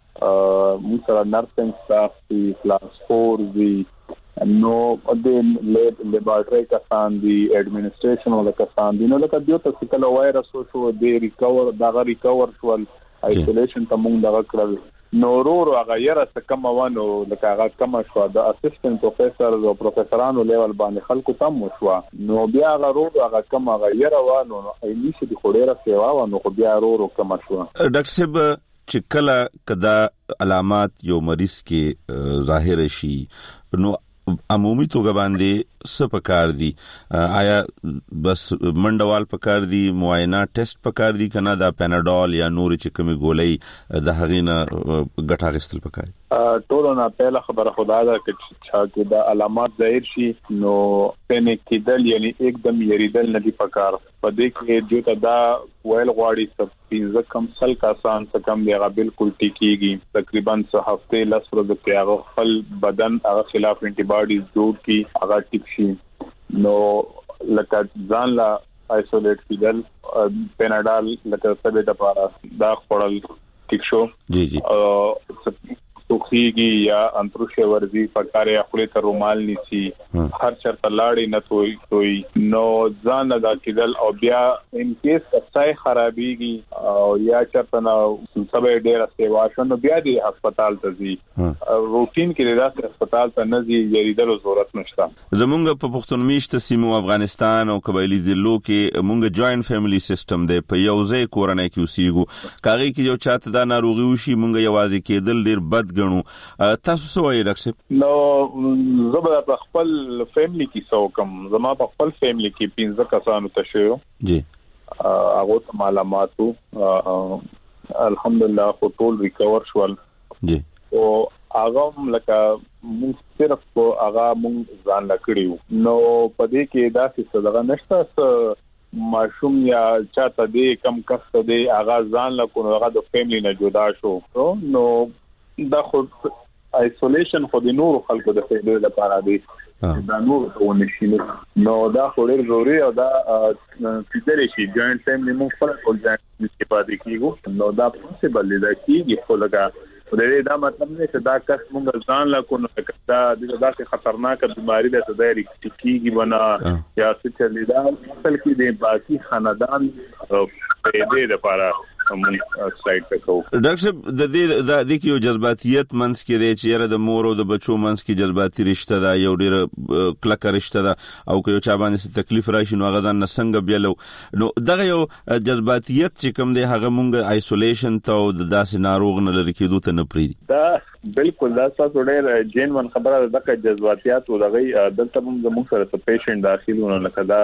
موږ سره نرسنګ سټاف دي، کلاس فور دي، نو د لیبارټری کسان دي، ایڈمنسټریشن ولا کسان دي. نو لکه دیو ته کله وایرس شو د ریکور دغه ریکور شول، آیسولیشن ته موږ دغه کړل. نو ورو هغه یره څه کم وانه لکه هغه کم شو د اسسټنټ پروفیسور او پروفیسورانو لیول باندې خلکو تم شو. نو بیا هغه ورو هغه کم هغه یره وانه اېنی چې د خوړې سیوا وانه خو بیا ورو کم شو. ډاکټر صاحب چې کله کدا علامات یو مریض کې ظاهر شي نو عمومي توګه باندې څه پکار دي؟ آیا بس منډوال پکار دي، معاینه ټیسټ پکار دي، کنه دا پیناډول یا نور چې کومي ګولۍ د هغینه ګټه غستل پکار؟ ټول نه پهله خبره خدا دا چې دا علامات ظاهر شي نو پنه کېدل یعنی एकदम یریدل نه دی پکار. په دې کې جو ته دا ویل غواړي چې پینځه کم سل کسان څخه کم دی هغه بالکل ټیکيږي، تقریبا څه هفته لس ورځې کې هغه خپل بدن هغه خلاف انټي باډیز جوړ کی هغه ټیک شي. نو لکه ځان لا آیسولیټ کېدل پیناډال لکه څه د لپاره دا خپل ټیک شو. جی جی توخیږي یا انتروشه ورزي پکاره خپل ته رومال نیسی، هر چرته لاړې نه توي توي نو ځان دا کېدل. او بیا ان کیس صحه خرابيږي او یا چرته نو سبه ډېر سیوا شنو بیا د هسپتال ته ځي، روټین کې د هسپتال ته نه ځي، یریدل ضرورت نشته. زمونږ په پښتون میشته سیمو افغانستان او قبایلی ضلعو کې مونږ جوائنٹ فیملی سیستم دی، په یو ځای کورنۍ کې اوسېږو. کاغی کې یو چاته دا ناروغي وشي مونږ یوازې کېدل ډېر بد غنو. تاسو څه وایي ډاکټر صاحب؟ نو زبر په خپل فیملی کې څو کم زما په خپل فیملی کې پنځه کسانو ته شو. جی هغه ته معلوماتو الحمدلله خو ټول ریکور شول. جی او هغه لکه موږ صرف کو هغه موږ ځان لکړیو. نو په دې کې دا څه صدقه نشته، ماشوم یا چاته دې کم کس دې هغه ځان لکو هغه د فیملی نه جدا شو. نو دا خو آیسولیشن خو د نور خلکو د فائدې لپاره دی، دا نور ونه شي. نو دا خو ډېر ضروري او دا فکر شي جوائنٹ فیملی مو خپل ټول ځان کې پاتې کیږي. نو دا پوسیبل دی دا کیږي، خو لګا ولې دا مطلب نه چې دا کس مونږ ځان لا کو نه دا د داسې خطرناک بیماری ده چې د ریکټیږي بنا یا څه چلی دا اصل کې د باقي خاندان فائدې لپاره موږ سلایډ وکړو. ډاکټر صاحب د دې د دې یو جذباتیت منس کې دی چې یره د مور او د بچو منس کې جذباتي رشتہ دا یو ډیر کلک رشتہ دا او که یو چا باندې تکلیف راشي نو هغه ځان څنګه بیلو. نو دغه یو جذباتیت چې کوم دی هغه مونږ آیسولیشن ته او د داسې ناروغ نه لري کېدو ته نه پریدي. دا بالکل دا تاسو ډېر جینون خبره ده. دغه جذباتیات او دغه دلته موږ موږ سره پیشنټ داخلونه لکه دا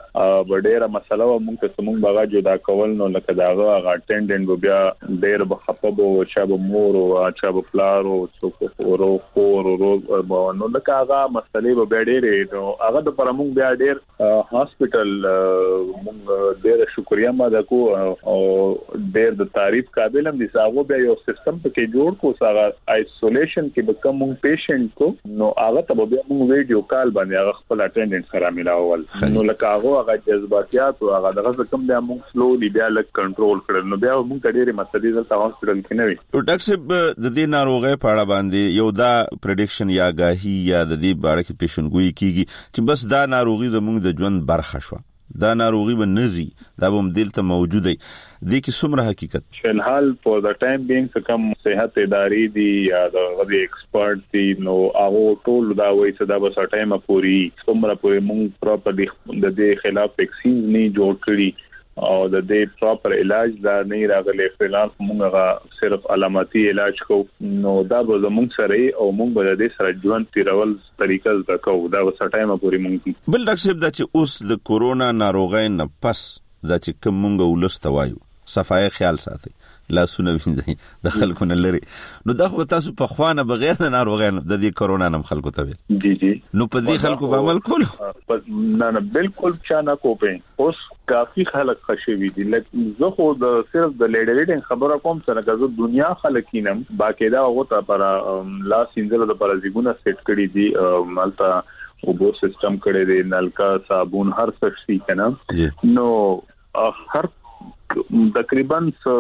ډېره مسله و موږ ته موږ بغا جدا کول نو لکه داغه هغه اټینډنټ بیا ډېر بخپب او شاب مور او شاب پلار او څوک ورو خور ورو نو لکه هغه مسلې به ډېرې نو هغه د پر موږ بیا ډېر هاسپټل موږ ډېر شکریا ماده کو او ډېر د تعریف قابل هم دي هغه بیا یو سیستم پکې جوړ کو هغه آیسولیشن کې به کوم پیشنټ کو نو هغه ته بیا موږ ویډیو کال باندې هغه خپل اټینډنټ سره ملاول نو لکه هغه هغه جذباتيات او هغه دغه کوم بیا موږ سلولي بیا لک کنټرول کړل نو بیا موږ ډېرې مسلې دلته هاسپټل کې نه وي ډاکټر صاحب د دې ناروغۍ په اړه باندې یو دا پریډکشن یا غاهي یا د دې باره کې پیشنګوئی کیږي چې بس دا ناروغي زموږ د ژوند برخه شو دا ناروغي به نزي دا به مدلته موجود دی د کی څومره حقیقت فلحال فور د ټایم بینګ کم صحت ادارې دي یا د غوډي ایکسپرت دي نو هغه ټول دا وایي چې دا به ټایم پوری څومره پوری موږ پراپرلی د دې خلاف ویکسین نه جوړ کړی او د دې پراپر علاج دا نه راغلي فلحال موږ صرف علاماتي علاج کو نو دا به زموږ سره او موږ به د دې سره ژوند تیرول طریقه زده کوو دا به ټایم پوری موږ بل ډاکټر صاحب دا چې اوس د کورونا ناروغۍ نه پس دا چې کوم موږ ولست وایو صفای خیال ساتي لاسونه وینځي د خلکو نه لري نو دا خو تاسو په خوانه بغیر د ناروغۍ د دې کورونا نم خلکو ته ویل جی جی نو په دې خلکو به عمل کول نه نه بالکل چا نه کوپې اوس کافي خلک خشوي دي لکه زه خو د صرف د لیډریټینګ خبره کوم سره غزو دنیا خلکینم باقاعده هغه ته پر لاس انځل د پر زیګونه سیټ کړی دي مالته او بو سیستم کړی دی نلکا صابون هر څه شي کنه نو هر تقریبا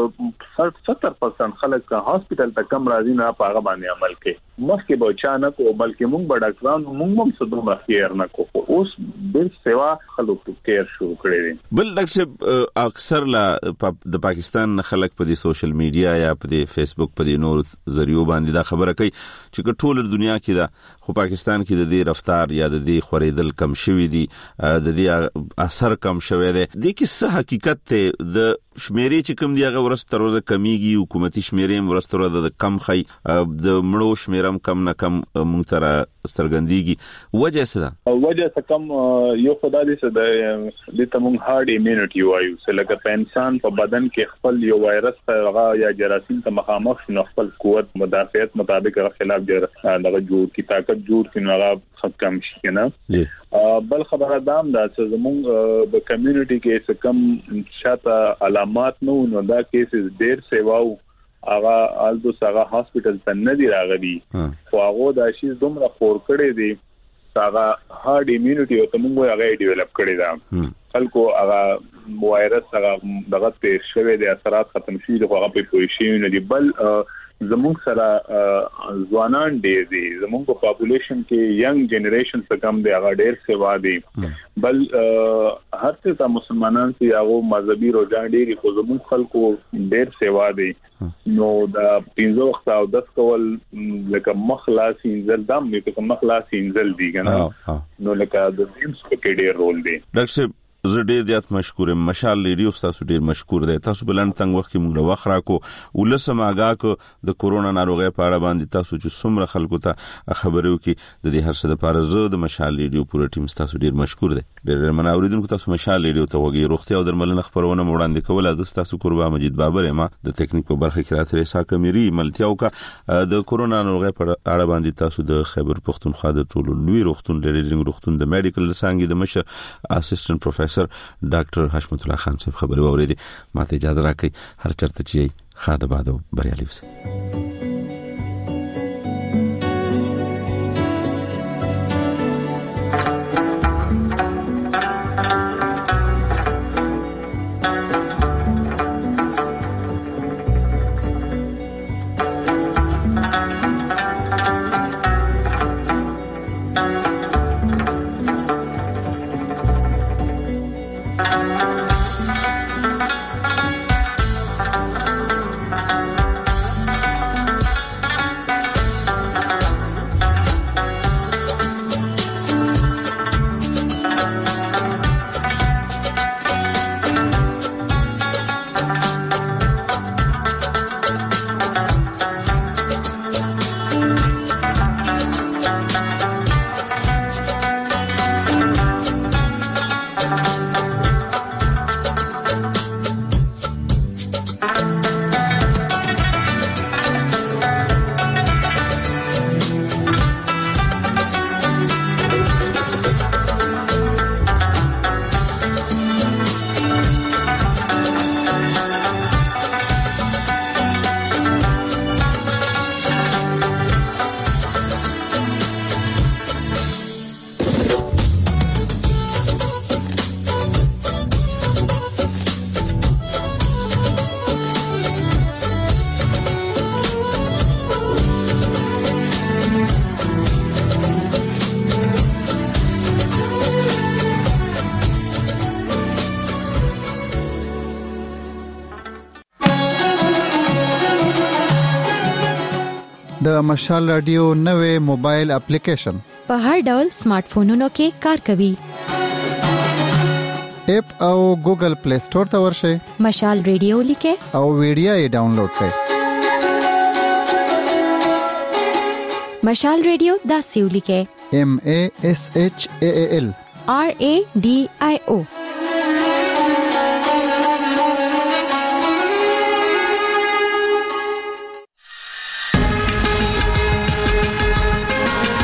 ستر پرسنٹ خلک هاسپټل ته کم راځي نه پاغه باندې عمل کوي مخکې به چا نه کو بلکې موږ به ډاکټران موږ هم څه دومره خیر نه کو اوس بل سیوا خلکو کیر شروع کړی دي بل ډاکټر اکثر لا د پاکستان خلک په دې سوشل میډیا یا په دې فیسبوک په دې نور ذریعو باندې دا خبره کوي چې ټول دنیا کې دا خو پاکستان کې د دې رفتار یا د دې خوریدل کم شوی دي د دې اثر کم شوی دی د کیسه حقیقت ته د شمیرې چې کوم دی هغه ورځ تر ورځې کمیږي حکومتي شمیرې ورځ تر ورځې کم خي د مړو شمیرم کم نه کم مونږ تر سرګندېږي وجه څه ده وجه څه کم یو خدای دې څه د دې تمون هارد ایمونټي وایو چې لکه په انسان په بدن کې خپل یو وایرس هغه یا جراثیم ته مخامخ شنو خپل قوت مدافعت مطابق هغه خلاف دغه جوړ کی طاقت جوړ کینو هغه کم شي کنه بل خبره دام دا چې زموږ د کمیونټي کې څه کم شاته علامات نو نو دا کیسز ډیر سیواو هغه البته هغه هاسپټل ته نه دی راغلی خو هغه د شي دومره خور کړی دی هغه هارد ایمونټي او تمغه هغه ډیولپ کړی دا خلکو هغه وایرس هغه دغه ته شوی د اثرات ختم شي د هغه په پوزیشن نه دی بل زموږ سره ځوانان ډیر دي زموږ په پاپولیشن کې ینګ جنریشن څخه کم دی هغه ډیر سیوا دي بل هر څه مسلمانان چې هغه مذهبي روزان ډیر خو زموږ خلکو ډیر سیوا دي نو دا پینځه وخت او داس کول لکه مخلاص انزل دم نه کوم مخلاص انزل دي کنه نو لکه د دیمس په ډیر رول دي ډاکټر زه ډیر زیات مشکور یم مشال ریډیو تاسو ډیر مشکور دی تاسو بلند څنګه وخت کې موږ وخت راکو ولسم آگاه کو د کورونا ناروغۍ په اړه باندې تاسو چې څومره خلکو ته خبرو کې د دې هر څه لپاره زه د مشال ریډیو پوره ټیم تاسو ډیر مشکور دی ډیر مناوریدونکو تاسو مشال ریډیو ته وګورئ روغتیا او درملنه خبرونه وړاندې کول د تاسو قربا مجید بابر ما د ټیکنیک په برخه کې راته رسا کمیری ملتیاو کا د کورونا ناروغۍ په اړه باندې تاسو د خیبر پختونخوا د ټولو لوی روغتون لري روغتون د میډیکل څنګه د مشر اسسټنټ پروفیسور ډاکټر حشمت الله خان صاحب خبري واورېدي ماته اجازه راکړئ هر چرته چې خاطر بادو بریالي وسه د مشال رادیو نوې موبایل اپلیکیشن په هر ډول سمارټ فونونو کې کار کوي. اپ او ګوګل پلی سٹور ته ورشئ. مشال ریډیو لیکه او ویډیو یې ډاونلوډ کړئ. مشال ریډیو دا سیو لیکه M A S H A A L R A D I O